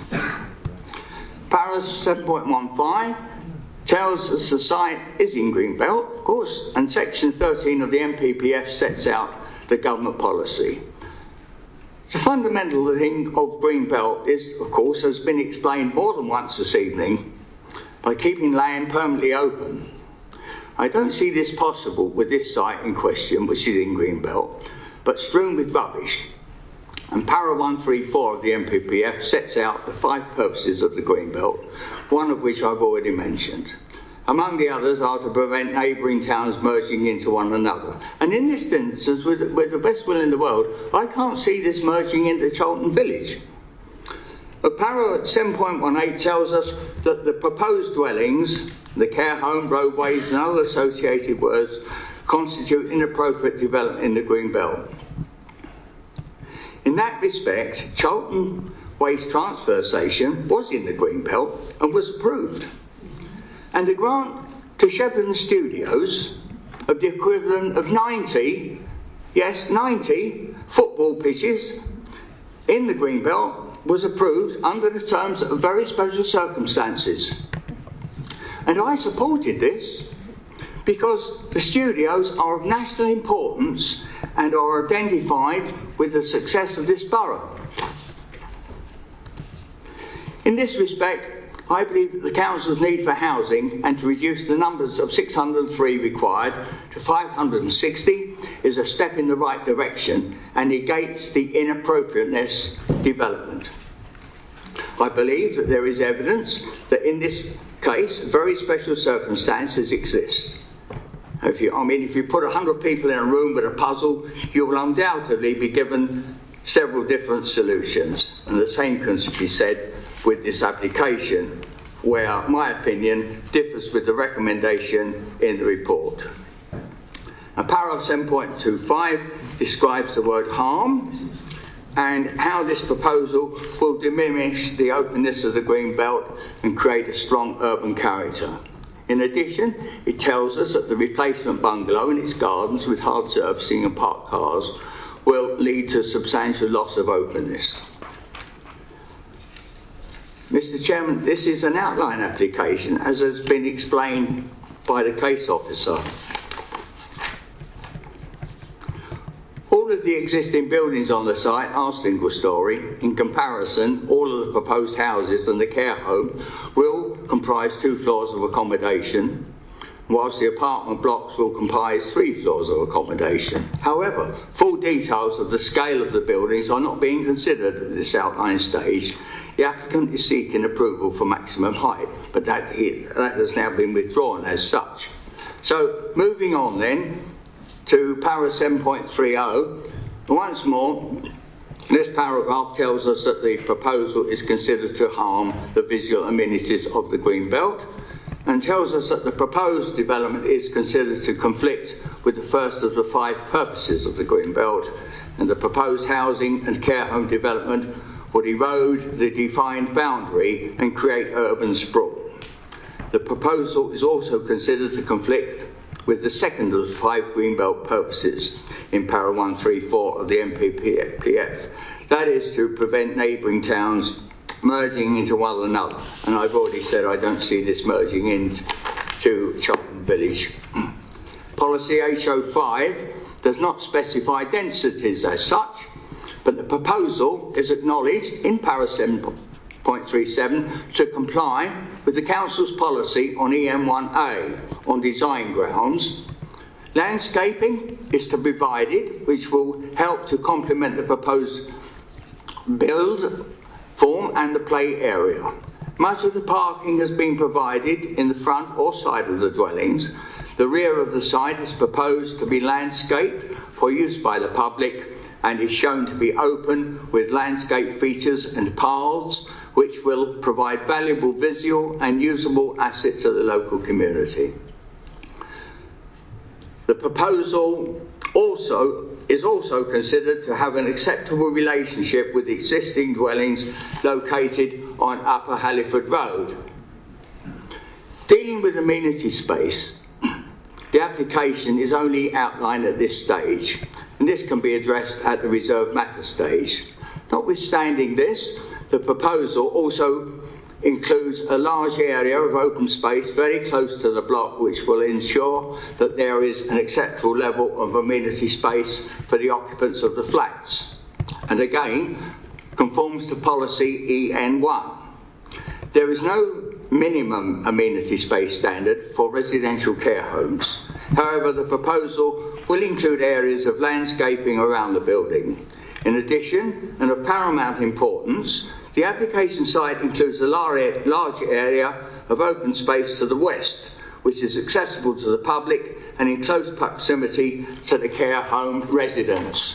Speaker 9: Para seven point one five tells us the site is in Greenbelt, of course, and Section thirteen of the M P P F sets out the government policy. The fundamental thing of Greenbelt is, of course, has been explained more than once this evening, by keeping land permanently open. I don't see this possible with this site in question, which is in Greenbelt, but strewn with rubbish. And Para one thirty-four of the M P P F sets out the five purposes of the Greenbelt, one of which I've already mentioned. Among the others are to prevent neighbouring towns merging into one another. And in this instance, with, with the best will in the world, I can't see this merging into Charlton Village. But Para seven point one eight tells us that the proposed dwellings, the care home, roadways and other associated words constitute inappropriate development in the green belt. In that respect, Charlton Waste Transfer Station was in the green belt and was approved. And the grant to Shepperton Studios of the equivalent of ninety, yes, ninety football pitches in the green belt was approved under the terms of very special circumstances. And I supported this because the studios are of national importance and are identified with the success of this borough. In this respect, I believe that the Council's need for housing and to reduce the numbers of six hundred and three required to five hundred and sixty is a step in the right direction and negates the inappropriateness development. I believe that there is evidence that in this case very special circumstances exist. If you, I mean, if you put one hundred people in a room with a puzzle, you will undoubtedly be given several different solutions. And the same can be said with this application, where my opinion differs with the recommendation in the report. Now, paragraph seven point two five describes the word harm and how this proposal will diminish the openness of the green belt and create a strong urban character. In addition, it tells us that the replacement bungalow and its gardens with hard surfacing and parked cars will lead to substantial loss of openness. Mister Chairman, this is an outline application, as has been explained by the case officer. All of the existing buildings on the site are single storey. In comparison, all of the proposed houses and the care home will comprise two floors of accommodation, whilst the apartment blocks will comprise three floors of accommodation. However, full details of the scale of the buildings are not being considered at this outline stage. The applicant is seeking approval for maximum height, but that, that has now been withdrawn as such. So, moving on then to para seven point three zero, once more, this paragraph tells us that the proposal is considered to harm the visual amenities of the green belt, and tells us that the proposed development is considered to conflict with the first of the five purposes of the green belt, and the proposed housing and care home development would erode the defined boundary and create urban sprawl. The proposal is also considered to conflict with the second of the five greenbelt purposes in para one three four of the M P P F. That is to prevent neighbouring towns merging into one another. And I've already said I don't see this merging into Charlton Village. Policy H O five does not specify densities as such, but the proposal is acknowledged in para seven point three seven to comply with the Council's policy on E M one A on design grounds. Landscaping is to be provided, which will help to complement the proposed build form and the play area. Much of the parking has been provided in the front or side of the dwellings. The rear of the site is proposed to be landscaped for use by the public and is shown to be open with landscape features and paths which will provide valuable visual and usable assets to the local community. The proposal also is also considered to have an acceptable relationship with existing dwellings located on Upper Halliford Road. Dealing with amenity space, the application is only outlined at this stage, and this can be addressed at the reserved matter stage. Notwithstanding this, the proposal also includes a large area of open space very close to the block, which will ensure that there is an acceptable level of amenity space for the occupants of the flats, and again conforms to policy E N one. There is no minimum amenity space standard for residential care homes. However, the proposal will include areas of landscaping around the building. In addition, and of paramount importance, the application site includes a large area of open space to the west, which is accessible to the public and in close proximity to the care home residents.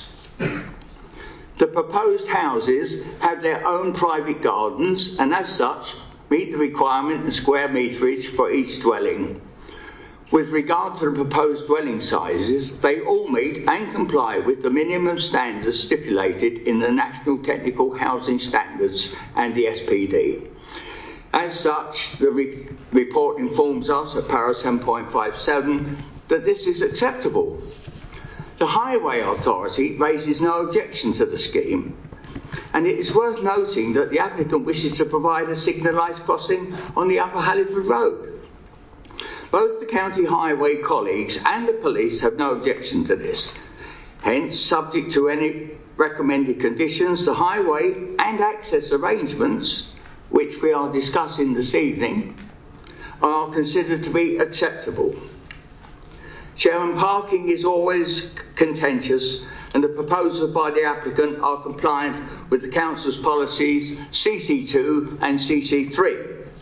Speaker 9: The proposed houses have their own private gardens and as such meet the requirement of square meterage for each dwelling. With regard to the proposed dwelling sizes, they all meet and comply with the minimum standards stipulated in the National Technical Housing Standards and the S P D. As such, the re- report informs us at para seven point five seven that this is acceptable. The Highway Authority raises no objection to the scheme, and it is worth noting that the applicant wishes to provide a signalised crossing on the Upper Halliford Road. Both the County Highway colleagues and the police have no objection to this. Hence, subject to any recommended conditions, the highway and access arrangements, which we are discussing this evening, are considered to be acceptable. Chairman, parking is always contentious, and the proposals by the applicant are compliant with the Council's policies C C two and C C three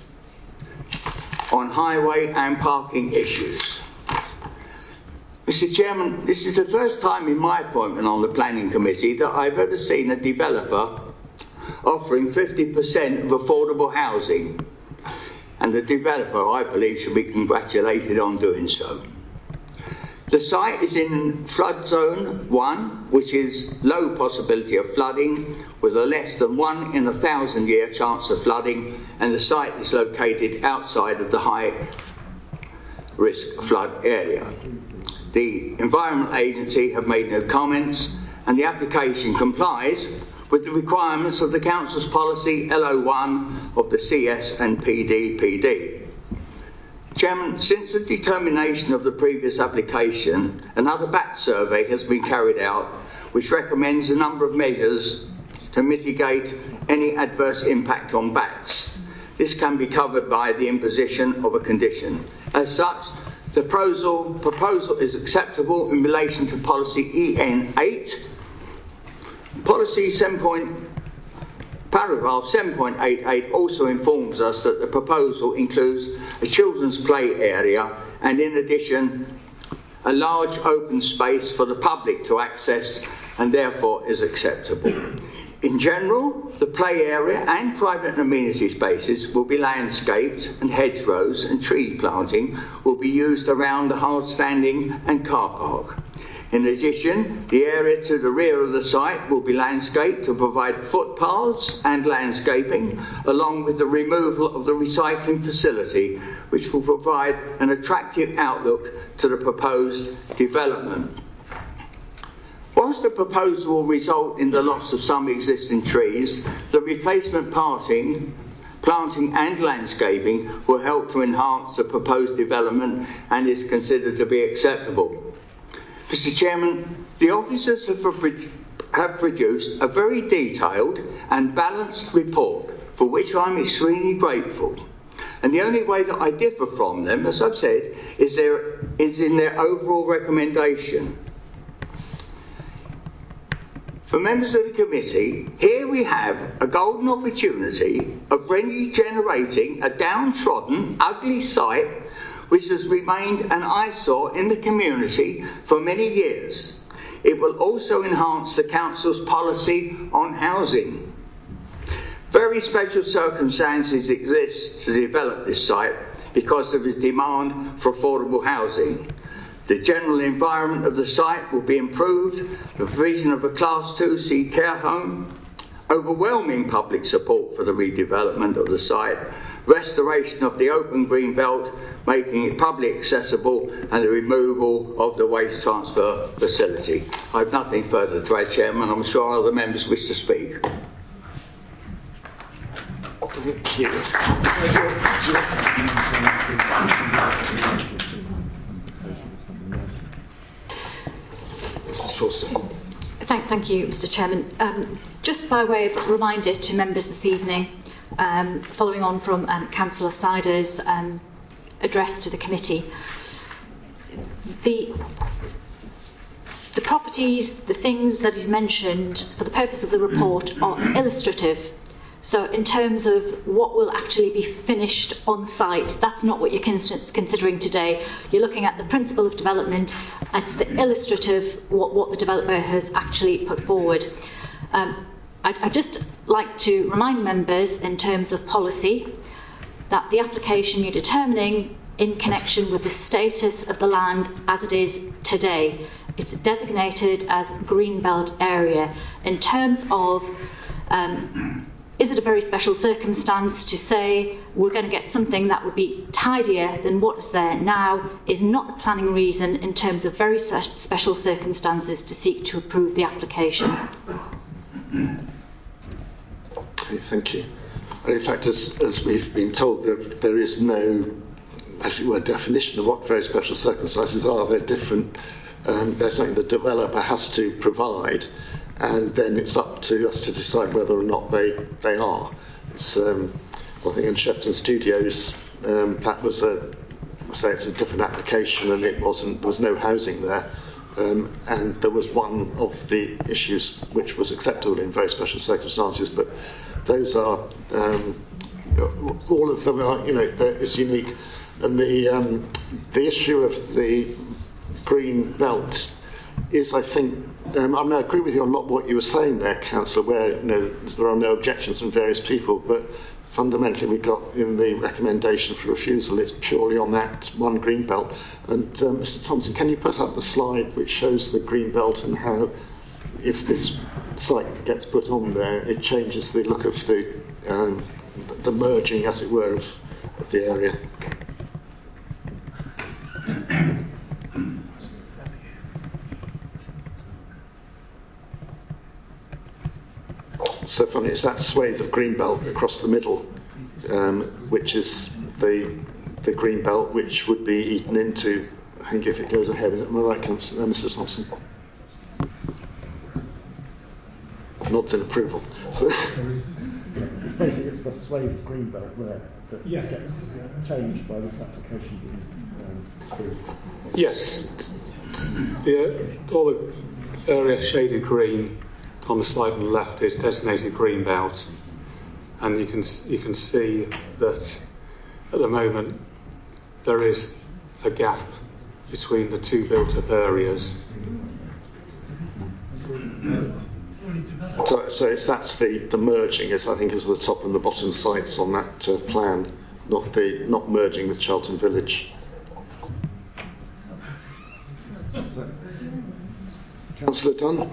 Speaker 9: on highway and parking issues. Mister Chairman, this is the first time in my appointment on the Planning Committee that I've ever seen a developer offering fifty percent of affordable housing, and the developer, I believe, should be congratulated on doing so. The site is in flood zone one, which is low possibility of flooding, with a less than one in a thousand year chance of flooding, and the site is located outside of the high risk flood area. The Environment Agency have made no comments, and the application complies with the requirements of the Council's policy L O one of the C S and P D P D. Chairman, since the determination of the previous application, another bat survey has been carried out which recommends a number of measures to mitigate any adverse impact on bats. This can be covered by the imposition of a condition. As such, the proposal, proposal is acceptable in relation to policy E N eight. Policy seven. Paragraph seven point eight eight also informs us that the proposal includes a children's play area and, in addition, a large open space for the public to access and therefore is acceptable. In general, the play area and private amenity spaces will be landscaped and hedgerows and tree planting will be used around the hard standing and car park. In addition, the area to the rear of the site will be landscaped to provide footpaths and landscaping, along with the removal of the recycling facility, which will provide an attractive outlook to the proposed development. Whilst the proposal will result in the loss of some existing trees, the replacement parting, planting and landscaping will help to enhance the proposed development and is considered to be acceptable. Mister Chairman, the officers have, have produced a very detailed and balanced report for which I'm extremely grateful. And the only way that I differ from them, as I've said, is, their, is in their overall recommendation. For members of the committee, here we have a golden opportunity of regenerating a downtrodden, ugly site which has remained an eyesore in the community for many years. It will also enhance the council's policy on housing. Very special circumstances exist to develop this site because of its demand for affordable housing. The general environment of the site will be improved, the provision of a Class two C care home, overwhelming public support for the redevelopment of the site, restoration of the open green belt, making it public accessible, and the removal of the waste transfer facility. I have nothing further to add, Chairman. I'm sure other members wish to speak.
Speaker 1: Thank you. Missus Forster.
Speaker 8: Thank, thank you, Mister Chairman. Um, just by way of reminder to members this evening, um, following on from um, Councillor Sider's um, address to the committee, the, the properties, the things that is mentioned for the purpose of the report are illustrative. So in terms of what will actually be finished on site, that's not what you're considering today. You're looking at the principle of development. It's the illustrative, what, what the developer has actually put forward. Um, I'd, I'd just like to remind members in terms of policy that the application you're determining in connection with the status of the land as it is today. It's designated as Greenbelt area. In terms of um, is it a very special circumstance to say we're going to get something that would be tidier than what is there now is not a planning reason in terms of very special circumstances to seek to approve the application.
Speaker 1: Okay, thank you. And in fact, as, as we've been told, there, there is no, as it were, definition of what very special circumstances are. They're different. Um, they're something the developer has to provide, and then it's up to us to decide whether or not they, they are. It's, um, I think in Shepton Studios, um, that was a, I say it's a different application, and it wasn't, there was no housing there. Um, and there was one of the issues which was acceptable in very special circumstances, but those are, um, all of them are, you know, it's unique. And the, um, the issue of the green belt is, I think, um, I mean, I agree with you on a lot what you were saying there, Councillor, where, you know, there are no objections from various people, but fundamentally we got in the recommendation for refusal, it's purely on that one green belt. And um, Mister Thompson, can you put up the slide which shows the green belt and how, if this site gets put on there, it changes the look of the um, the merging, as it were, of, of the area. So funny, it's that swathe of green belt across the middle, um, which is the the green belt, which would be eaten into, I think, if it goes ahead. Am I right, Councillor, uh, Mister Thompson? Nods in approval. So.
Speaker 10: It's basically it's the swathed green belt there that yeah. gets changed by this application being approved.
Speaker 2: Yes. The, uh, all the area shaded green on the slide on the left is designated green belt, and you can you can see that at the moment there is a gap between the two built-up areas.
Speaker 1: So, so it's, that's the, the merging, is I think, is the top and the bottom sites on that uh, plan, not the not merging with Charlton Village. Councillor Dunn.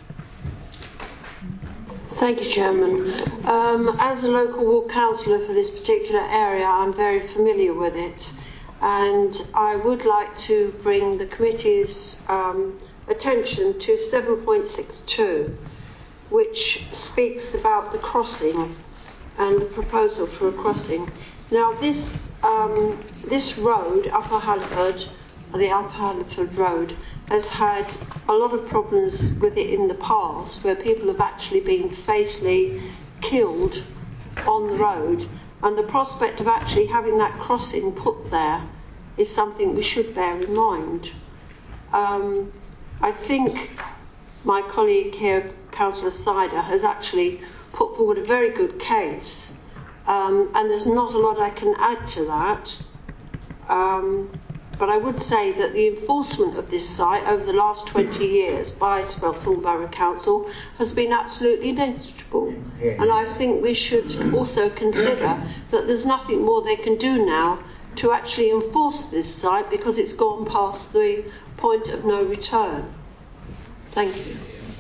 Speaker 11: Thank you, Chairman. Um, as a local ward councillor for this particular area, I'm very familiar with it, and I would like to bring the committee's um, attention to seven point six two, which speaks about the crossing and the proposal for a crossing. Now, this um, this road, Upper Halliford, the Upper Halliford Road, has had a lot of problems with it in the past, where people have actually been fatally killed on the road, and the prospect of actually having that crossing put there is something we should bear in mind. Um, I think my colleague here, Councillor Sider, has actually put forward a very good case, um, and there's not a lot I can add to that. Um, but I would say that the enforcement of this site over the last twenty years by Spelthorne Borough Council has been absolutely negligible. Yeah. And I think we should also consider that there's nothing more they can do now to actually enforce this site, because it's gone past the point of no return. Thank you.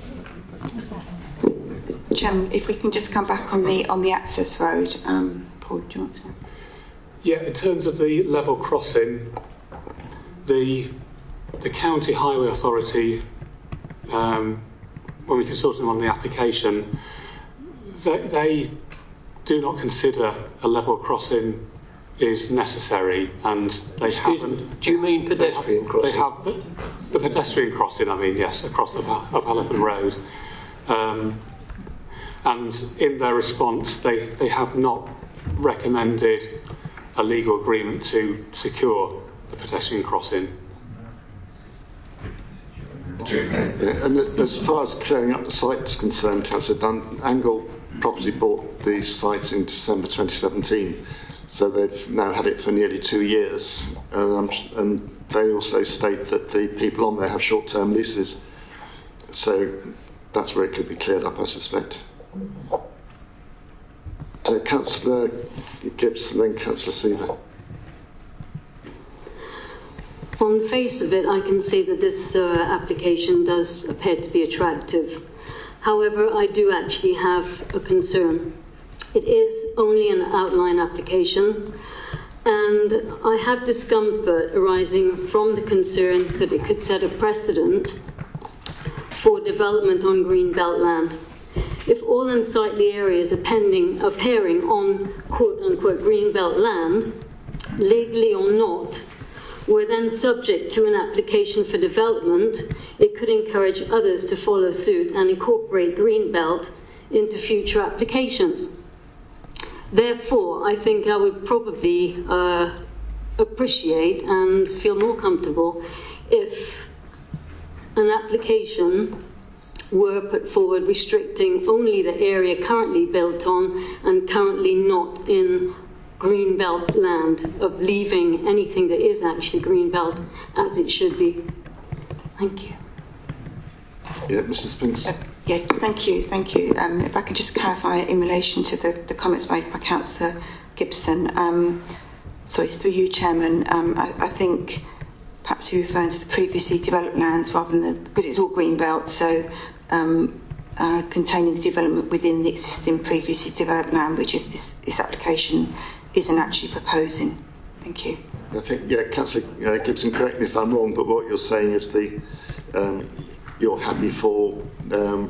Speaker 7: Chairman, if we can just come back on the on the access road, um, Paul, do you want to?
Speaker 2: Yeah, in terms of the level crossing, the the county highway authority, um, when we consulted them on the application, they, they do not consider a level crossing is necessary, and they
Speaker 6: Excuse
Speaker 2: haven't.
Speaker 6: Me, do you mean pedestrian
Speaker 2: they
Speaker 6: crossing?
Speaker 2: They have the, the pedestrian crossing. I mean, yes, across the up Halliford Road. Um, and in their response, they, they have not recommended a legal agreement to secure the pedestrian crossing.
Speaker 1: And as far as clearing up the site is concerned, Councillor Dunn, Angle Property bought the site in December twenty seventeen, so they've now had it for nearly two years. Um, and they also state that the people on there have short-term leases, so that's where it could be cleared up, I suspect. So Councillor Gibbs and then Councillor Seaver.
Speaker 12: On the face of it, I can see that this uh, application does appear to be attractive. However, I do actually have a concern. It is only an outline application, and I have discomfort arising from the concern that it could set a precedent for development on green belt land. If all unsightly areas are pending, appearing on quote-unquote green belt land, legally or not, were then subject to an application for development, it could encourage others to follow suit and incorporate green belt into future applications. Therefore, I think I would probably uh, appreciate and feel more comfortable if an application were put forward restricting only the area currently built on and currently not in green belt land, of leaving anything that is actually green belt as it should be. Thank you.
Speaker 1: Yeah, Missus Spinks.
Speaker 7: Uh, yeah, thank you, thank you. Um, if I could just clarify in relation to the, the comments made by Councillor Gibson. Um, sorry, through you, Chairman. Um, I, I think perhaps you're referring to the previously developed lands rather than the, because it's all green belt, so um, uh, containing the development within the existing previously developed land, which is this, this application isn't actually proposing. Thank you.
Speaker 1: I think, yeah, Councillor uh, Gibson, correct me if I'm wrong, but what you're saying is the um, you're happy for um,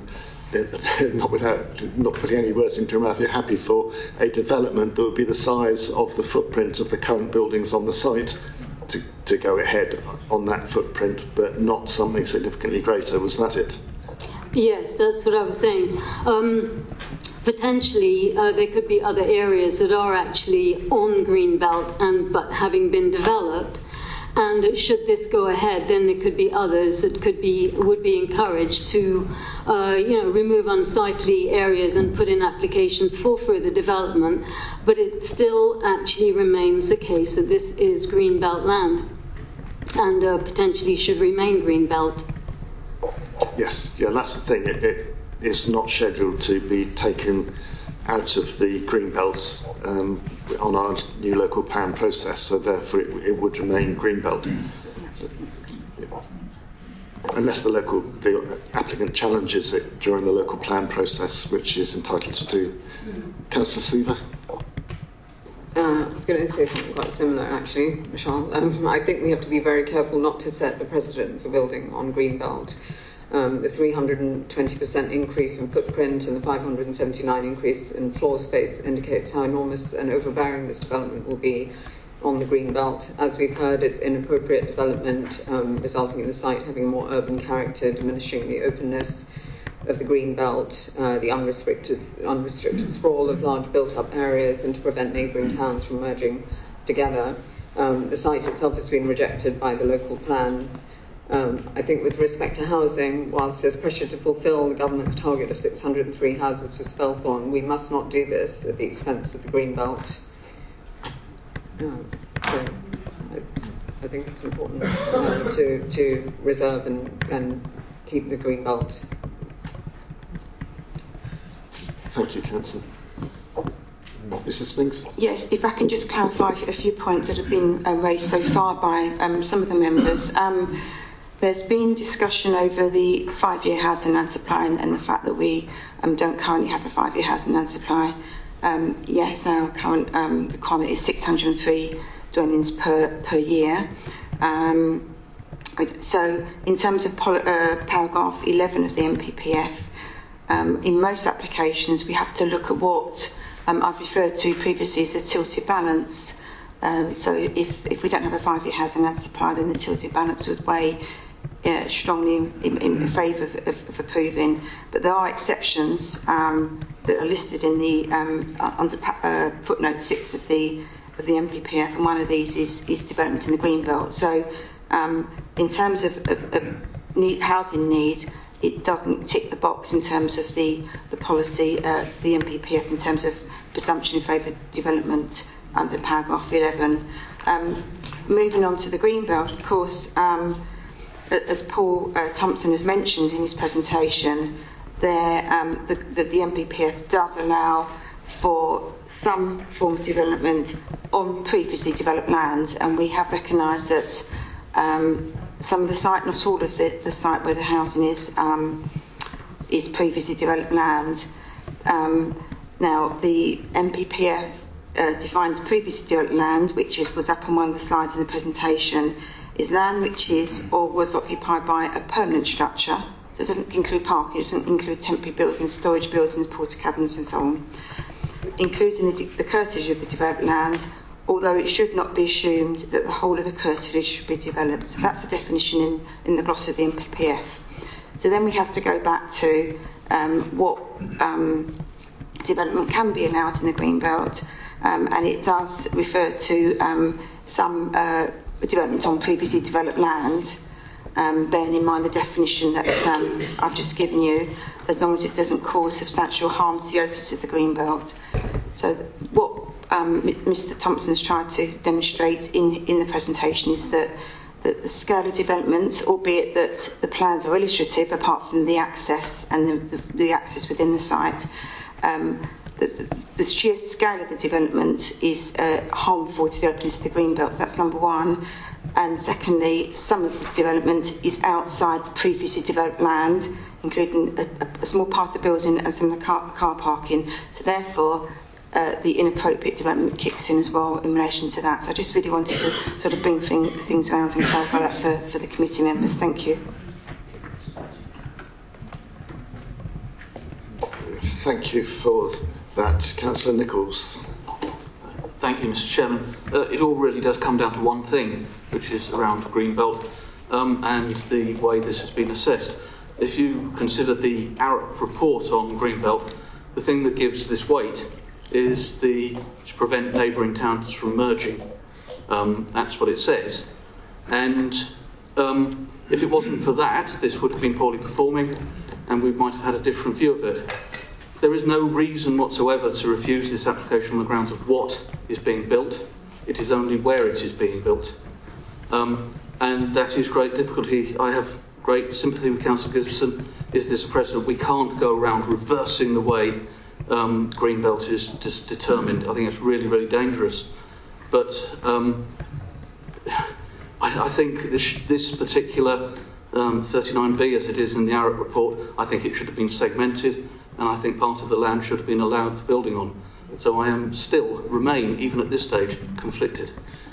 Speaker 1: not without not putting any words into your mouth, you're happy for a development that would be the size of the footprint of the current buildings on the site to, to go ahead on that footprint, but not something significantly greater. Was that it?
Speaker 12: Yes, that's what I was saying. Um, potentially, uh, there could be other areas that are actually on Greenbelt and but having been developed. And should this go ahead, then there could be others that could be would be encouraged to, uh, you know, remove unsightly areas and put in applications for further development. But it still actually remains the case that this is Greenbelt land, and uh, potentially should remain Greenbelt.
Speaker 1: Yes, yeah, that's the thing. It, it is not scheduled to be taken out of the Greenbelt um, on our new local plan process, so therefore it, it would remain Greenbelt. So, yeah. Unless the local the applicant challenges it during the local plan process, which is entitled to do. Councillor Seaver?
Speaker 13: Uh, I was going to say something quite similar, actually, Michelle. Um, I think we have to be very careful not to set the precedent for building on Greenbelt. Um, the three hundred twenty percent increase in footprint and the five hundred seventy-nine increase in floor space indicates how enormous and overbearing this development will be on the Greenbelt. As we've heard, it's inappropriate development, um, resulting in the site having a more urban character, diminishing the openness of the Greenbelt, uh, the unrestricted, unrestricted sprawl of large built-up areas, and to prevent neighbouring towns from merging together. Um, the site itself has been rejected by the local plan. Um, I think with respect to housing, whilst there's pressure to fulfil the government's target of six hundred three houses for Spelthorne, we must not do this at the expense of the Greenbelt. Um, so I, I think it's important uh, to, to reserve and, and keep the Greenbelt.
Speaker 1: Thank you, Councillor. Missus Spinks?
Speaker 7: Yes, if I can just clarify a few points that have been uh, raised so far by um, some of the members. Um, There's been discussion over the five-year housing land supply and, and the fact that we um, don't currently have a five-year housing land supply. Um, yes, our current um, requirement is six hundred three dwellings per, per year. Um, so in terms of pol- uh, paragraph eleven of the M P P F, um, in most applications we have to look at what um, I've referred to previously as a tilted balance. Um, so if, if we don't have a five-year housing land supply, then the tilted balance would weigh uh, strongly in, in, in favour of, of, of approving. But there are exceptions um, that are listed in the um, under uh, footnote six of the of the M P P F, and one of these is, is development in the Greenbelt. So um, in terms of, of, of need, housing need, it doesn't tick the box in terms of the the policy, uh, the M P P F, in terms of presumption in favour of development under paragraph eleven. Um, moving on to the Greenbelt, of course, um, as Paul uh, Thompson has mentioned in his presentation, there, um, the, the, the M P P F does allow for some form of development on previously developed land, and we have recognised that um, some of the site, not all of the, the site where the housing is, um, is previously developed land. Um, now, the M P P F Uh, defines previously developed land, which is, was up on one of the slides in the presentation, is land which is or was occupied by a permanent structure. So it doesn't include parking, it doesn't include temporary buildings, storage buildings, porta cabins and so on. Including the, the curtilage of the developed land, although it should not be assumed that the whole of the curtilage should be developed. So that's the definition in, in the gloss of the M P P F. So then we have to go back to um, what um, development can be allowed in the Greenbelt. Um, and it does refer to um, some uh, development on previously developed land, um, bearing in mind the definition that um, I've just given you, as long as it doesn't cause substantial harm to the openness of the Greenbelt. So what um, Mr Thompson's tried to demonstrate in, in the presentation is that, that the scale of development, albeit that the plans are illustrative apart from the access and the, the, the access within the site, um, The, the sheer scale of the development is uh, harmful to the openness of the Greenbelt. That's number one. And secondly, some of the development is outside the previously developed land, including a, a small part of the building and some of the car, car parking. So therefore, uh, the inappropriate development kicks in as well in relation to that. So I just really wanted to sort of bring thing, things around and clarify that for, for the committee members. Thank you.
Speaker 1: thank you for that. Councillor Nichols.
Speaker 14: Thank you, Mister Chairman. Uh, it all really does come down to one thing, which is around Greenbelt um, and the way this has been assessed. If you consider the Arup report on Greenbelt, the thing that gives this weight is the to prevent neighbouring towns from merging. Um, that's what it says. And um, if it wasn't for that, this would have been poorly performing and we might have had a different view of it. There is no reason whatsoever to refuse this application on the grounds of what is being built. It is only where it is being built. Um, and that is great difficulty. I have great sympathy with Councillor Gibson. Is this a precedent? We can't go around reversing the way um, Greenbelt is just determined. I think it's really, really dangerous. But um, I, I think this, this particular um, thirty-nine B, as it is in the Arup report, I think it should have been segmented, and I think part of the land should have been allowed for building on. So I am still, remain, even at this stage, conflicted.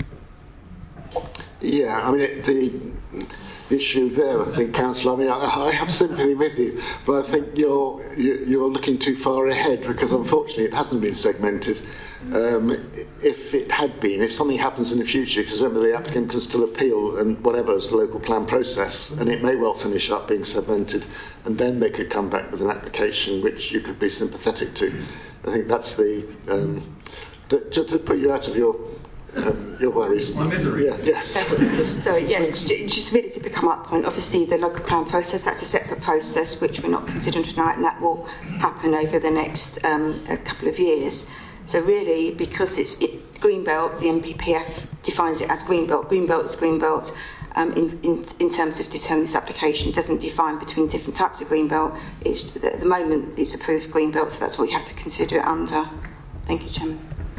Speaker 1: Yeah, I mean, it, the issue there, I think, Councillor, I mean, I, I have sympathy with you, but I think you're you're looking too far ahead, because unfortunately it hasn't been segmented. Um, if it had been, if something happens in the future, because remember the applicant can still appeal and whatever as the local plan process, and it may well finish up being segmented, and then they could come back with an application which you could be sympathetic to. I think that's the um, to, to put you out of your Um, your worries.
Speaker 7: My misery.
Speaker 1: Yeah, yes.
Speaker 7: So, yes, just really to become up point, obviously the local plan process, that's a separate process which we're not considering tonight, and that will happen over the next um, a couple of years. So really, because it's it, Greenbelt, the N P P F defines it as Greenbelt. Greenbelt is Greenbelt um, in, in, in terms of determining this application. It doesn't define between different types of Greenbelt. It's, at the moment, it's approved Greenbelt, so that's what you have to consider it under. Thank you, Chairman.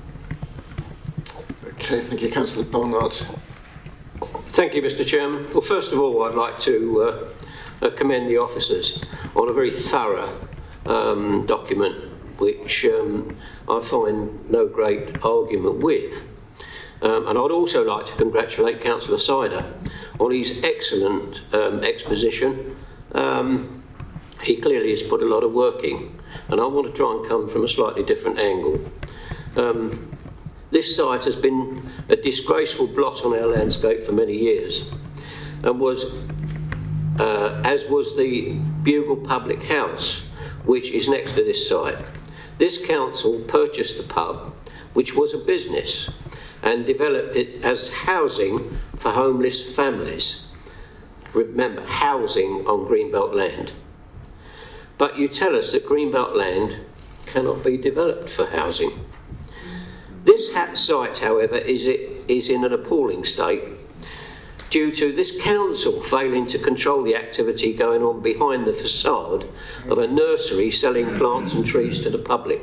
Speaker 1: Okay, thank you, Councillor Barnard.
Speaker 6: Thank you, Mister Chairman. Well, first of all, I'd like to uh, uh, commend the officers on a very thorough um, document, which um, I find no great argument with. Um, and I'd also like to congratulate Councillor Sider on his excellent um, exposition. Um, he clearly has put a lot of work in, and I want to try and come from a slightly different angle. Um, This site has been a disgraceful blot on our landscape for many years, and was, uh, as was the Bugle Public House, which is next to this site. This council purchased the pub, which was a business, and developed it as housing for homeless families. Remember, housing on Greenbelt land. But you tell us that Greenbelt land cannot be developed for housing. This site, however, is, it, is in an appalling state due to this council failing to control the activity going on behind the facade of a nursery selling plants and trees to the public.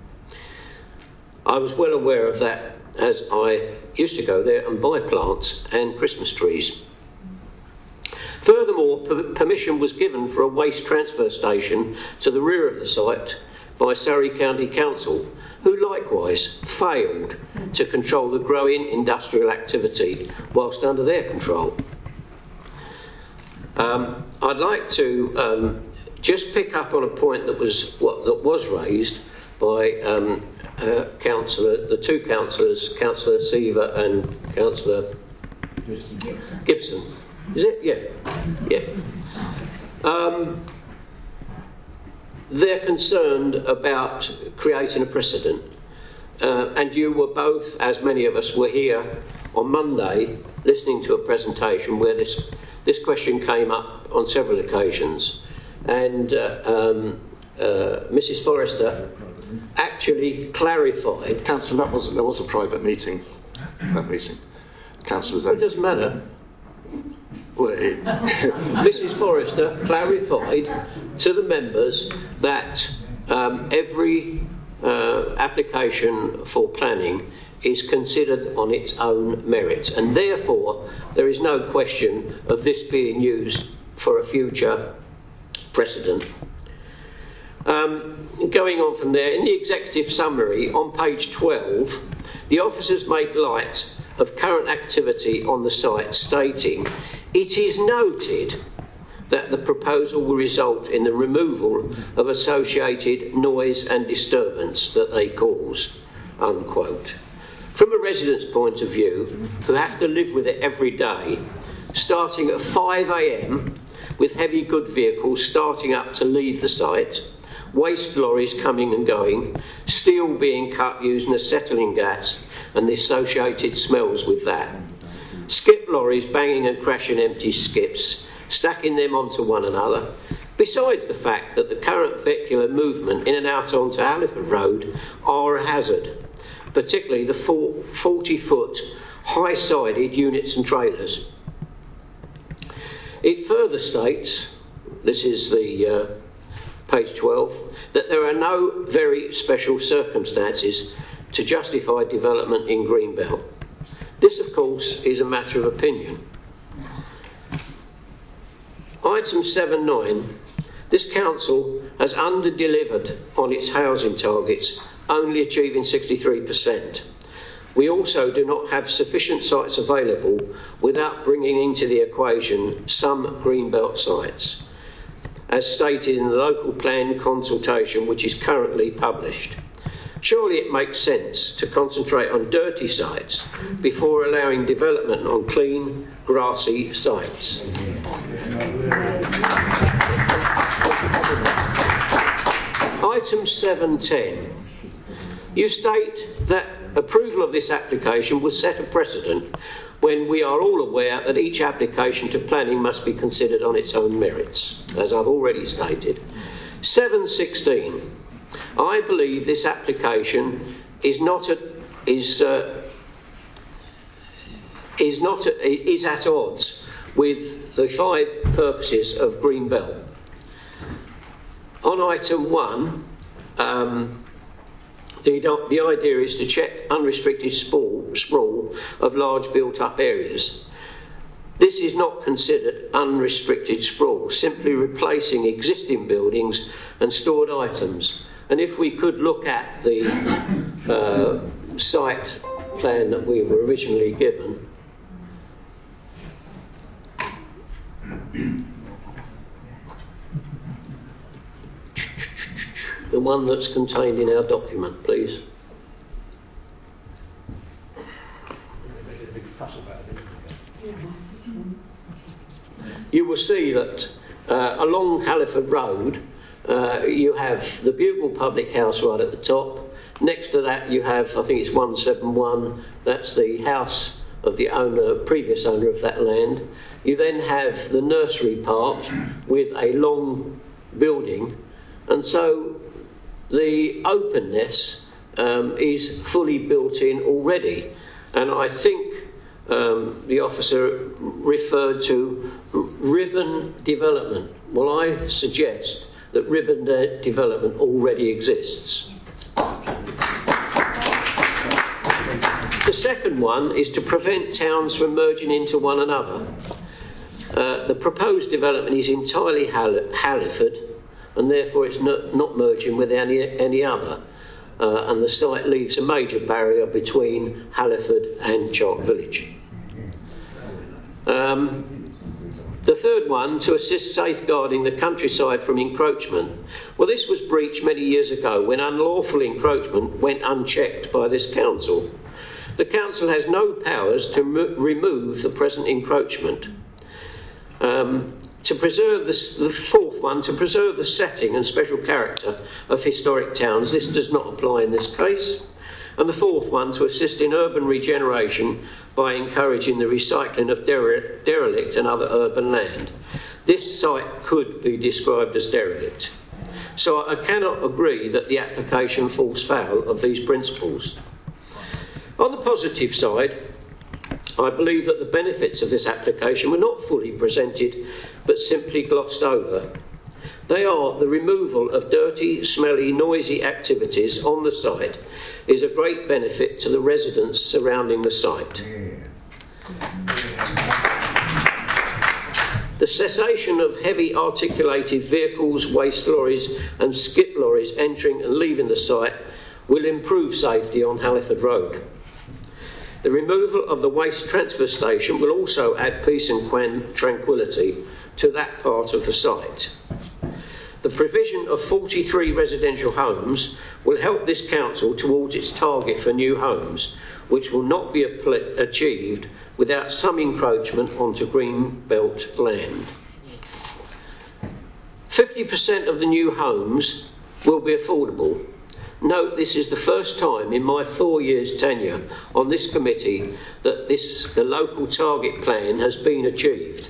Speaker 6: I was well aware of that, as I used to go there and buy plants and Christmas trees. Furthermore, per- permission was given for a waste transfer station to the rear of the site by Surrey County Council, who likewise failed to control the growing industrial activity whilst under their control. Um, I'd like to um, just pick up on a point that was what, that was raised by um, uh, councillor, the two councillors, Councillor Seaver and Councillor Gibson. Is it? Yeah. Yeah. Um, They're concerned about creating a precedent. Uh, and you were both, as many of us were here on Monday, listening to a presentation where this, this question came up on several occasions. And uh, um, uh, Missus Forrester actually clarified...
Speaker 1: Councillor, that was, that was a private meeting, that meeting. Councillors...
Speaker 6: It doesn't matter. Missus Forrester clarified to the members that um, every uh, application for planning is considered on its own merit, and therefore there is no question of this being used for a future precedent. Um, going on from there, in the executive summary on page twelve, the officers make light of current activity on the site, stating, "It is noted that the proposal will result in the removal of associated noise and disturbance that they cause, unquote. From a resident's point of view, who have to live with it every day, starting at five a m with heavy good vehicles starting up to leave the site, waste lorries coming and going, steel being cut using acetylene gas and the associated smells with that, skip lorries banging and crashing empty skips, stacking them onto one another, besides the fact that the current vehicular movement in and out onto Halliford Road are a hazard, particularly the forty foot high-sided units and trailers. It further states, this is the uh, page twelve, that there are no very special circumstances to justify development in Greenbelt. This, of course, is a matter of opinion. Item seven nine, this council has under-delivered on its housing targets, only achieving sixty-three percent. We also do not have sufficient sites available without bringing into the equation some Greenbelt sites, as stated in the local plan consultation which is currently published. Surely it makes sense to concentrate on dirty sites before allowing development on clean, grassy sites. Item seven ten. You state that approval of this application will set a precedent when we are all aware that each application to planning must be considered on its own merits, as I've already stated. seven sixteen. I believe this application is not a, is uh, is not a, is at odds with the five purposes of Greenbelt. On item one, um, the, the idea is to check unrestricted sprawl, sprawl of large built-up areas. This is not considered unrestricted sprawl, simply replacing existing buildings and stored items. And if we could look at the uh, site plan that we were originally given, the one that's contained in our document, please. You will see that uh, along Halliford Road, uh, you have the Bugle Public House right at the top. Next to that, you have, I think it's one seventy-one, that's the house of the owner, previous owner of that land. You then have the nursery part with a long building, and so the openness um, is fully built in already. And I think um, the officer referred to ribbon development. Well, I suggest that ribbon de- development already exists. The second one is to prevent towns from merging into one another. Uh, the proposed development is entirely Hall- Halliford, and therefore it's not, not merging with any, any other. Uh, and the site leaves a major barrier between Halliford and Chalk Village. Um, the third one, to assist safeguarding the countryside from encroachment. Well, this was breached many years ago when unlawful encroachment went unchecked by this council. The council has no powers to m- remove the present encroachment. Um, to preserve this, the fourth one, to preserve the setting and special character of historic towns. This does not apply in this case. And the fourth one, to assist in urban regeneration by encouraging the recycling of dere- derelict and other urban land. This site could be described as derelict. So I cannot agree that the application falls foul of these principles. On the positive side, I believe that the benefits of this application were not fully presented but simply glossed over. They are the removal of dirty, smelly, noisy activities on the site is a great benefit to the residents surrounding the site. The cessation of heavy articulated vehicles, waste lorries and skip lorries entering and leaving the site will improve safety on Halliford Road. The removal of the waste transfer station will also add peace and tranquility to that part of the site. The provision of forty-three residential homes will help this council towards its target for new homes, which will not be achieved without some encroachment onto Greenbelt land. fifty percent of the new homes will be affordable. Note, this is the first time in my four years tenure on this committee that this, the local target plan has been achieved.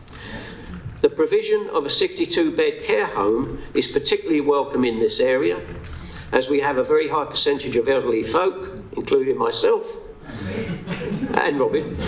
Speaker 6: The provision of a sixty-two bed care home is particularly welcome in this area, as we have a very high percentage of elderly folk, including myself and Robin,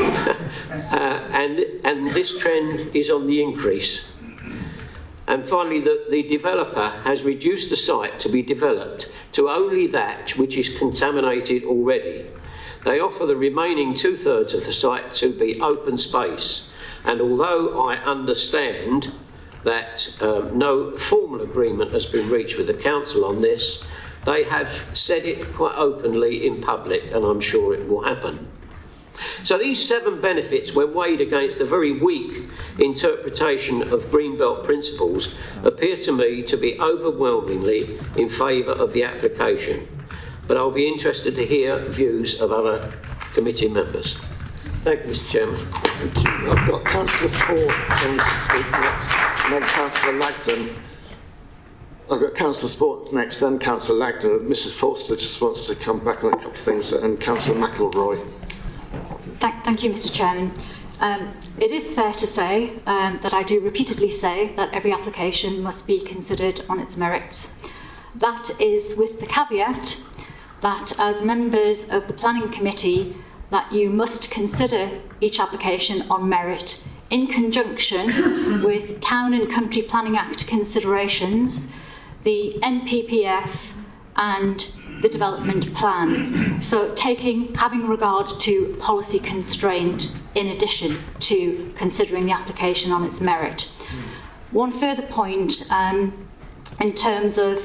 Speaker 6: uh, and, and this trend is on the increase. And finally, the, the developer has reduced the site to be developed to only that which is contaminated already. They offer the remaining two-thirds of the site to be open space, and although I understand that um, no formal agreement has been reached with the council on this, they have said it quite openly in public, and I'm sure it will happen. So these seven benefits, when weighed against the very weak interpretation of Greenbelt principles, appear to me to be overwhelmingly in favour of the application. But I'll be interested to hear views of other committee members. Thank you, Mister Chairman.
Speaker 1: Thank you. I've got Councillor Sport going to speak next, and then Councillor Lagden. I've got Councillor Sport next, then Councillor Lagden. Missus Forster just wants to come back on a couple of things, and Councillor McElroy.
Speaker 8: Thank, thank you, Mister Chairman. Um, it is fair to say um, that I do repeatedly say that every application must be considered on its merits. That is with the caveat that as members of the Planning Committee, that you must consider each application on merit in conjunction with Town and Country Planning Act considerations, the N P P F and the development plan. So taking, having regard to policy constraint in addition to considering the application on its merit. One further point um, in terms of,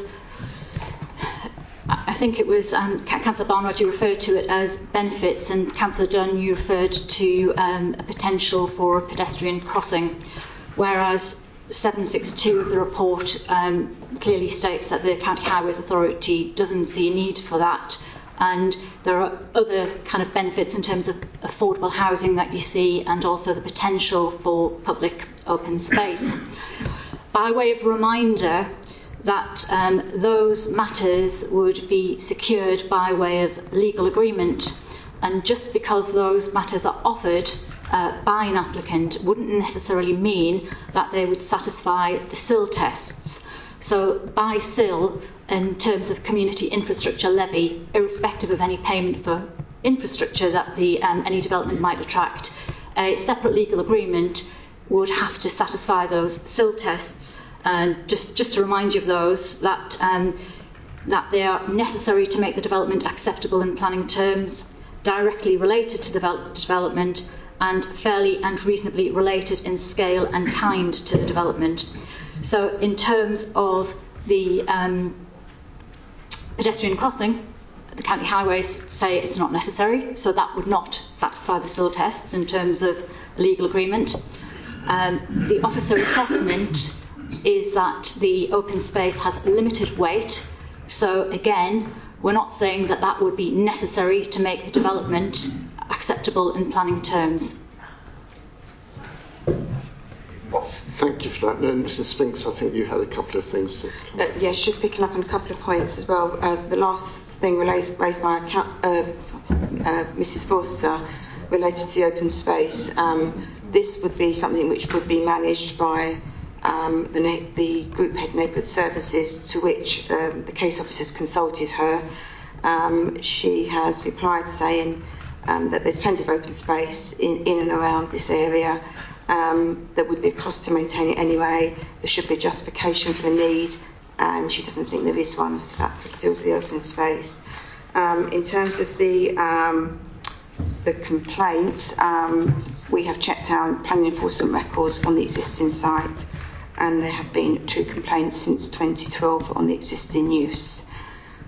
Speaker 8: I think it was um, Councillor Barnard, you referred to it as benefits, and Councillor Dunn, you referred to um, a potential for a pedestrian crossing, whereas seven sixty-two of the report um, clearly states that the County Highways Authority doesn't see a need for that, and there are other kind of benefits in terms of affordable housing that you see, and also the potential for public open space. By way of reminder, that um, those matters would be secured by way of legal agreement, and just because those matters are offered uh, by an applicant wouldn't necessarily mean that they would satisfy the S I L tests. So by S I L, in terms of community infrastructure levy, irrespective of any payment for infrastructure that the um, any development might attract, a separate legal agreement would have to satisfy those S I L tests. And just, just to remind you of those, that, um, that they are necessary to make the development acceptable in planning terms, directly related to develop, development, and fairly and reasonably related in scale and kind to the development. So in terms of the um, pedestrian crossing, the county highways say it's not necessary, so that would not satisfy the S I L tests in terms of legal agreement. Um, the officer assessment is that the open space has limited weight, so again, we're not saying that that would be necessary to make the development acceptable in planning terms.
Speaker 1: Thank you for that. And Missus Spinks, I think you had a couple of things to...
Speaker 7: Uh, yes, just picking up on a couple of points as well. Uh, the last thing raised, raised by uh, uh, Missus Forster related to the open space. Um, this would be something which would be managed by um, the, na- the Group Head Neighbourhood Services, to which um, the case officers consulted her. Um, she has replied saying um, that there's plenty of open space in, in and around this area. Um, there would be a cost to maintain it anyway. There should be a justification for the need, and she doesn't think there is one, so that sort of deals with the open space. Um, in terms of the um, the complaints, um, we have checked our planning enforcement records on the existing site, and there have been two complaints since twenty twelve on the existing use.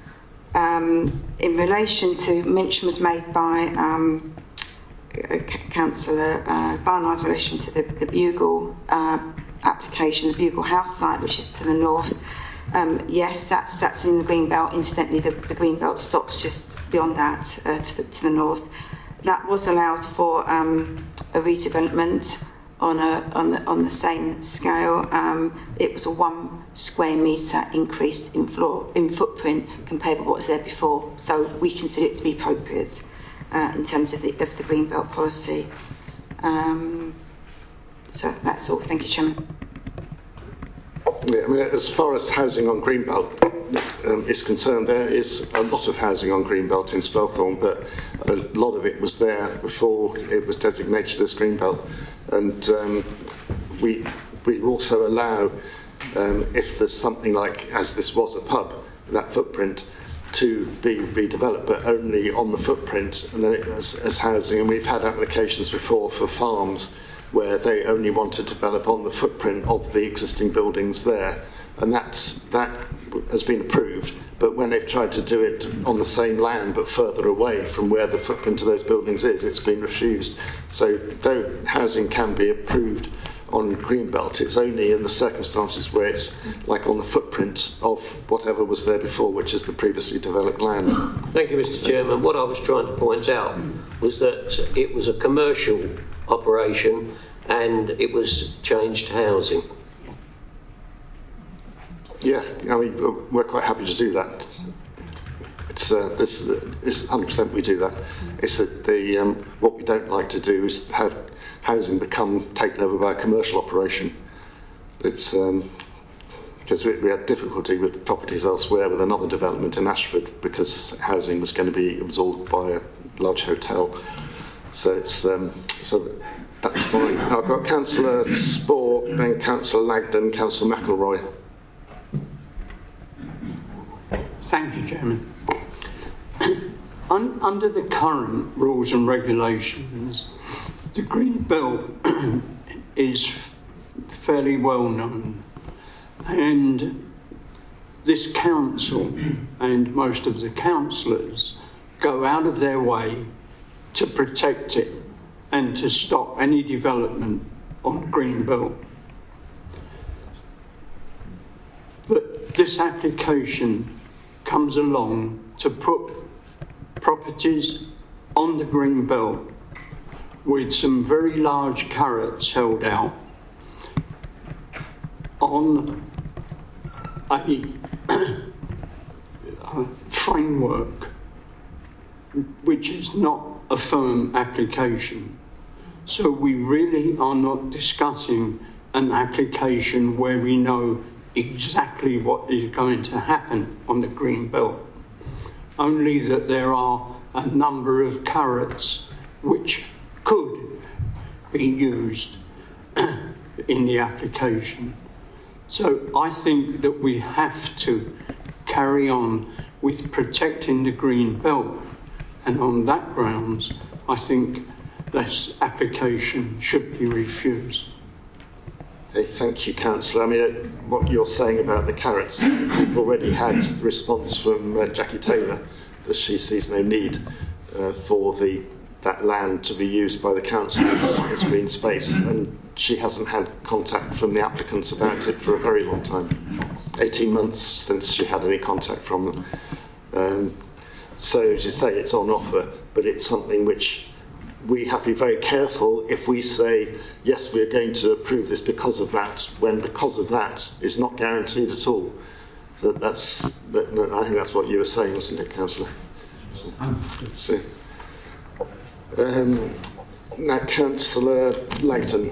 Speaker 7: Um, in relation to, mention was made by um, Councillor uh, Barnard in relation to the, the Bugle uh, application, the Bugle House site, which is to the north. Um, yes, that's that's in the green belt. Incidentally, the, the green belt stops just beyond that uh, to, the, to the north. That was allowed for um, a redevelopment on a on the on the same scale. Um, it was a one square metre increase in floor in footprint compared with what was there before. So we consider it to be appropriate uh, in terms of the of the green belt policy. Um, so that's all. Thank you, Chairman.
Speaker 1: Yeah, I mean, as far as housing on Greenbelt um, is concerned, there is a lot of housing on Greenbelt in Spelthorne, but a lot of it was there before it was designated as Greenbelt. And um, we we also allow, um, if there's something like, as this was a pub, that footprint to be redeveloped, but only on the footprint and then it, as, as housing. And we've had applications before for farms where they only want to develop on the footprint of the existing buildings there, and that's, that has been approved. But when they've tried to do it on the same land but further away from where the footprint of those buildings is, it's been refused. So though housing can be approved on Greenbelt, it's only in the circumstances where it's like on the footprint of whatever was there before, which is the previously developed land.
Speaker 6: Thank you, Mister Chairman. What I was trying to point out was that it was a commercial operation and it was changed to housing.
Speaker 1: Yeah, I mean, we're quite happy to do that. It's, uh, this, it's one hundred percent we do that. It's that the um, what we don't like to do is have housing become taken over by a commercial operation. It's um, because we, we had difficulty with properties elsewhere with another development in Ashford because housing was going to be absorbed by a large hotel. So it's um, so that's fine. I've got Councillor Spore, then Councillor Lagden, Councillor McElroy.
Speaker 15: Thank you, Chairman. Un- under the current rules and regulations, the Green Belt is fairly well known, and this council and most of the councillors go out of their way to protect it and to stop any development on Green Belt. But this application comes along to put properties on the Green Belt with some very large carrots held out on a, a framework which is not a firm application. So we really are not discussing an application where we know exactly what is going to happen on the Green Belt. Only that there are a number of carrots which could be used in the application. So I think that we have to carry on with protecting the Green Belt, and on that grounds I think this application should be refused.
Speaker 1: Hey, thank you, Councillor. I mean, uh, what you're saying about the carrots, we've already had the response from uh, Jackie Taylor that she sees no need uh, for the that land to be used by the council as, as green space, and she hasn't had contact from the applicants about it for a very long time, eighteen months since she had any contact from them. Um, so, as you say, it's on offer, but it's something which we have to be very careful if we say, yes, we're going to approve this because of that, when because of that is not guaranteed at all. So that's, that, I think that's what you were saying, wasn't it, Councillor? So, so, um, now, Councillor Langton.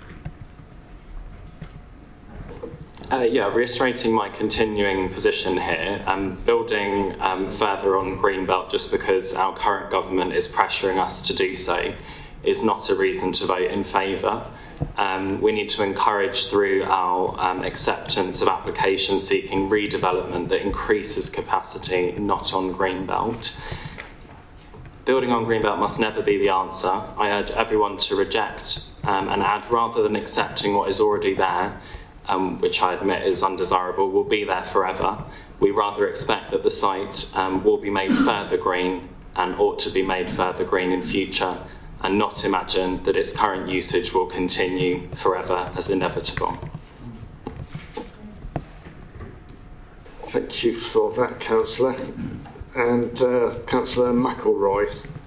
Speaker 16: Uh, yeah, reiterating my continuing position here, um, building um, further on Greenbelt just because our current government is pressuring us to do so is not a reason to vote in favour. Um, we need to encourage through our um, acceptance of applications seeking redevelopment that increases capacity, not on Greenbelt. Building on Greenbelt must never be the answer. I urge everyone to reject um, and add rather than accepting what is already there. um, which I admit is undesirable, will be there forever. We rather expect that the site um, will be made further green and ought to be made further green in future, and not imagine that its current usage will continue forever as inevitable.
Speaker 1: Thank you for that, Councillor. And uh, Councillor McElroy.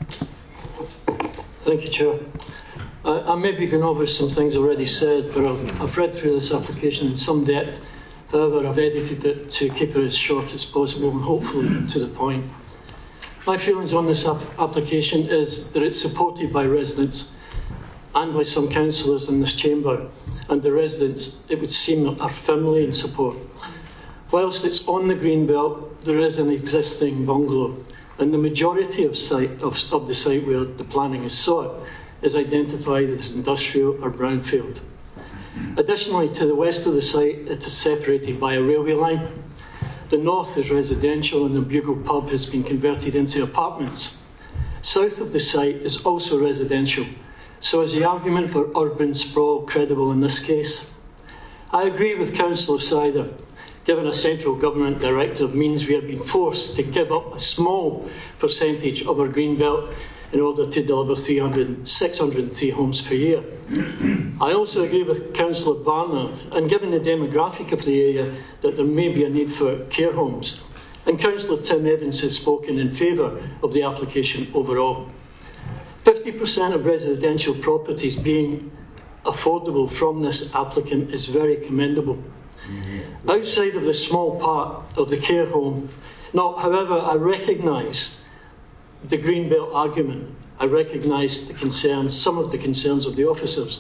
Speaker 17: Thank you, Chair. I, I may be going over some things already said, but I've, I've read through this application in some depth. However, I've edited it to keep it as short as possible and hopefully to the point. My feelings on this ap- application is that it's supported by residents and by some councillors in this chamber, and the residents, it would seem, are firmly in support. Whilst it's on the green belt, there is an existing bungalow, and the majority of, site, of, of the site where the planning is sought is identified as industrial or brownfield. Additionally, to the west of the site, it is separated by a railway line. The north is residential, and the Bugle pub has been converted into apartments. South of the site is also residential, so is the argument for urban sprawl credible in this case? I agree with Councillor Sider. Given a central government directive means we are being forced to give up a small percentage of our green belt in order to deliver three hundred, six hundred three homes per year. I also agree with Councillor Barnard, and given the demographic of the area, that there may be a need for care homes. And Councillor Tim Evans has spoken in favour of the application overall. fifty percent of residential properties being affordable from this applicant is very commendable. Outside of the small part of the care home, now, however, I recognise the Greenbelt argument. I recognise the concerns, some of the concerns of the officers,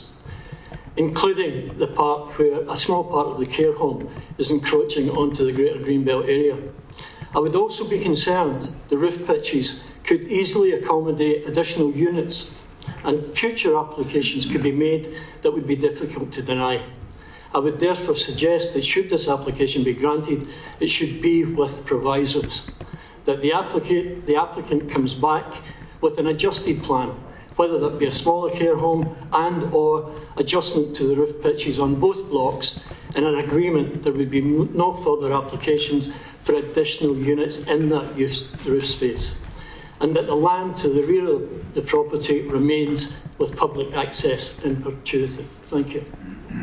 Speaker 17: including the part where a small part of the care home is encroaching onto the Greater Greenbelt area. I would also be concerned the roof pitches could easily accommodate additional units, and future applications could be made that would be difficult to deny. I would therefore suggest that should this application be granted, it should be with provisos, that the applicant, the applicant comes back with an adjusted plan, whether that be a smaller care home and or adjustment to the roof pitches on both blocks, and an agreement there would be no further applications for additional units in that use, roof space, and that the land to the rear of the property remains with public access in perpetuity. Thank you.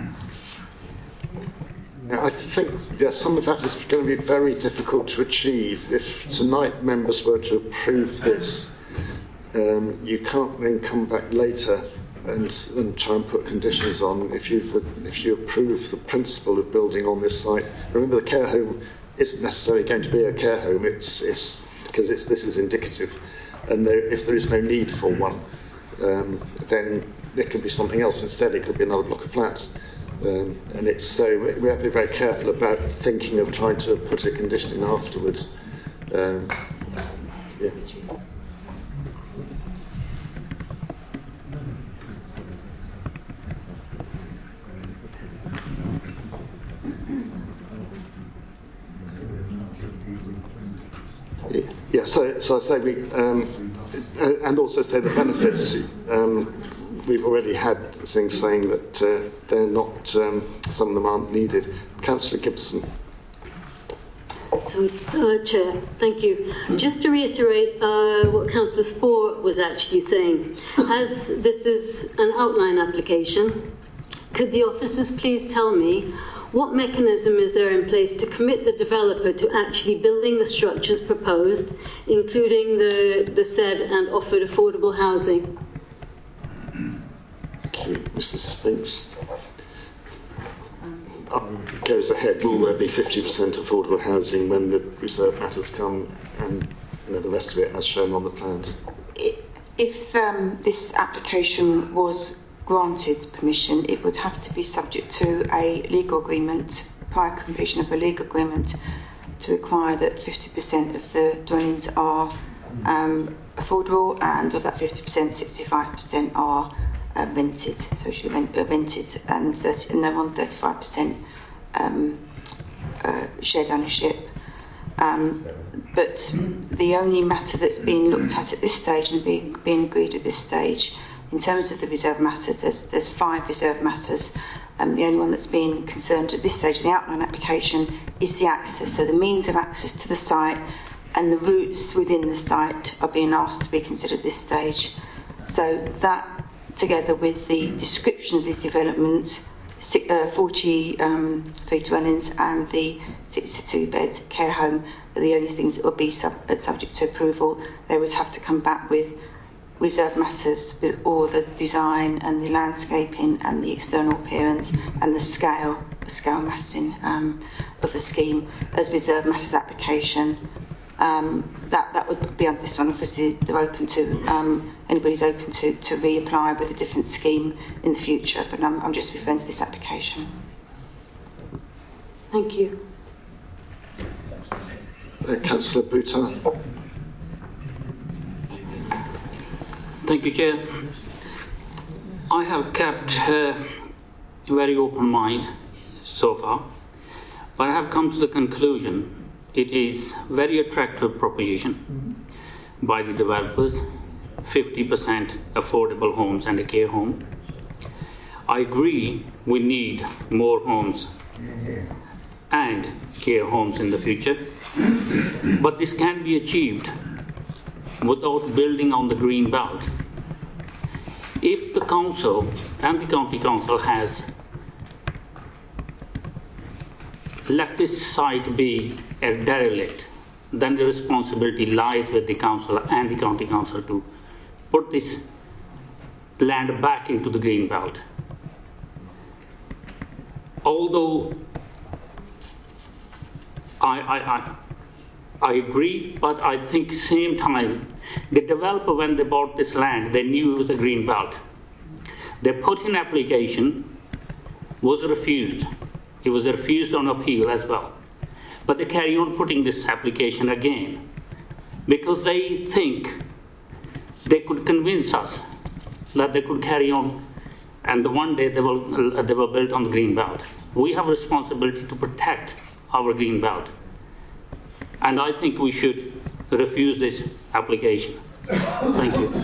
Speaker 1: Yeah, I think yeah, some of that is going to be very difficult to achieve. If tonight members were to approve this, um, you can't then come back later and, and try and put conditions on. If you if you approve the principle of building on this site, remember the care home isn't necessarily going to be a care home. It's it's because it's this is indicative, and there, if there is no need for one, um, then it could be something else instead. It could be another block of flats. Um, and it's so we have to be very careful about thinking of trying to put a condition in afterwards. Um, yeah. Yeah, so, so I say we, um, and also say the benefits. Um, we've already had things saying that uh, they're not, um, some of them aren't needed. Councillor Gibson.
Speaker 12: So, uh, Chair, thank you. Just to reiterate uh, what Councillor Spore was actually saying, as this is an outline application, could the officers please tell me what mechanism is there in place to commit the developer to actually building the structures proposed, including the, the said and offered affordable housing?
Speaker 1: Thank you, Missus Spinks. Up goes ahead. Will there be fifty percent affordable housing when the reserve matters come, and you know, the rest of it as shown on the plans?
Speaker 7: If um, this application was granted permission, it would have to be subject to a legal agreement, prior completion of a legal agreement, to require that fifty percent of the dwellings are um, affordable, and of that fifty percent, sixty-five percent are uh, rented. So it should be rent, uh, rented, and, thirty, and no more than thirty-five percent um, uh, shared ownership. Um, but the only matter that's being looked at at this stage and being, being agreed at this stage, in terms of the reserve matters, there's, there's five reserve matters Um, the only one that's being concerned at this stage of the outline application is the access, so the means of access to the site and the routes within the site are being asked to be considered at this stage. So that, together with the description of the development, uh, forty-three um, dwellings and the sixty-two bed care home, are the only things that will be sub- subject to approval. They would have to come back with reserved matters with all the design and the landscaping and the external appearance and the scale, the scale massing um, of the scheme as reserved matters application. Um, that that would be on this one. Obviously, they're open to um, anybody's open to, to reapply with a different scheme in the future. But I'm, I'm just referring to this application.
Speaker 12: Thank you.
Speaker 1: Uh, Councillor Bhutan.
Speaker 18: Thank you, Chair. I have kept a very open mind so far, but I have come to the conclusion it is a very attractive proposition by the developers, fifty percent affordable homes and a care home. I agree we need more homes and care homes in the future, but this can be achieved without building on the green belt. If the council and the county council has let this site be a derelict, then the responsibility lies with the council and the county council to put this land back into the green belt. Although I, I, I, I agree, but I think same time, the developer, when they bought this land, they knew it was a green belt. They put in application, was refused. It was refused on appeal as well. But they carry on putting this application again because they think they could convince us that they could carry on and the one day they will, uh, they will build on the green belt. We have a responsibility to protect our green belt. And I think we should refuse this application. Thank you.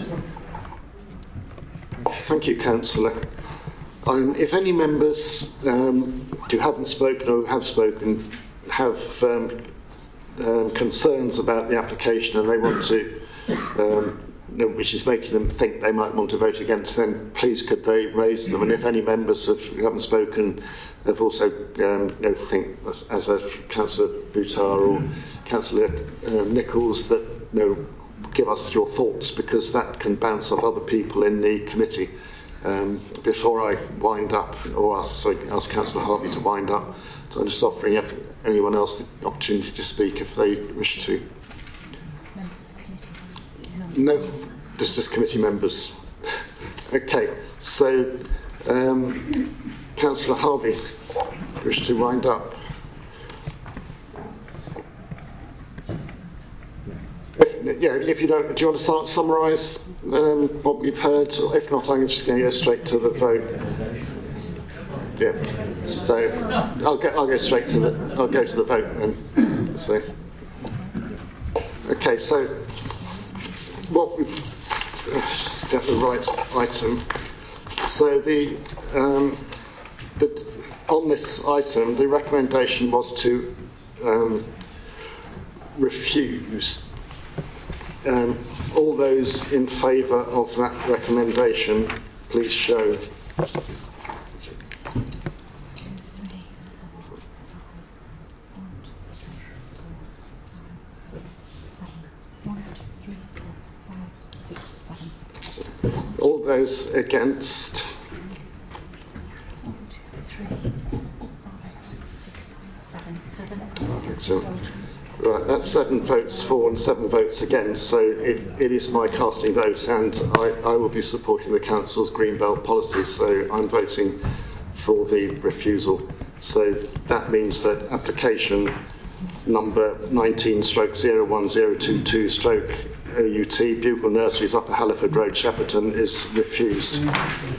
Speaker 1: Thank you, Councillor. Um, if any members um, who haven't spoken or have spoken have um, um, concerns about the application and they want to, um, you know, which is making them think they might want to vote against them, please could they raise them? And if any members have, who haven't spoken have also um, you know, think, as, as a Councillor Buttar or Councillor uh, Nichols, that you know, give us your thoughts, because that can bounce off other people in the committee. Um, before I wind up, or ask, sorry, ask Councillor Harvey to wind up, so I'm just offering anyone else the opportunity to speak if they wish to. No, just just committee members. Okay, so um, Councillor Harvey, do you wish to wind up? If, yeah, if you don't, do you want to summarise um, what we've heard? If not, I'm just going to go straight to the vote. Yeah, so I'll go. I'll go straight to the. I'll go to the vote then. So, okay, so what we just get the right item. So the, um, the on this item, the recommendation was to um, refuse. Um, all those in favour of that recommendation, please show. All those against. So, right, that's seven votes for and seven votes against, so it, it is my casting vote, and I, I will be supporting the Council's Greenbelt policy, so I'm voting for the refusal. So that means that application number nineteen stroke zero one zero two two stroke O U T, Bugle Nurseries, Upper Halliford Road, Shepperton, is refused.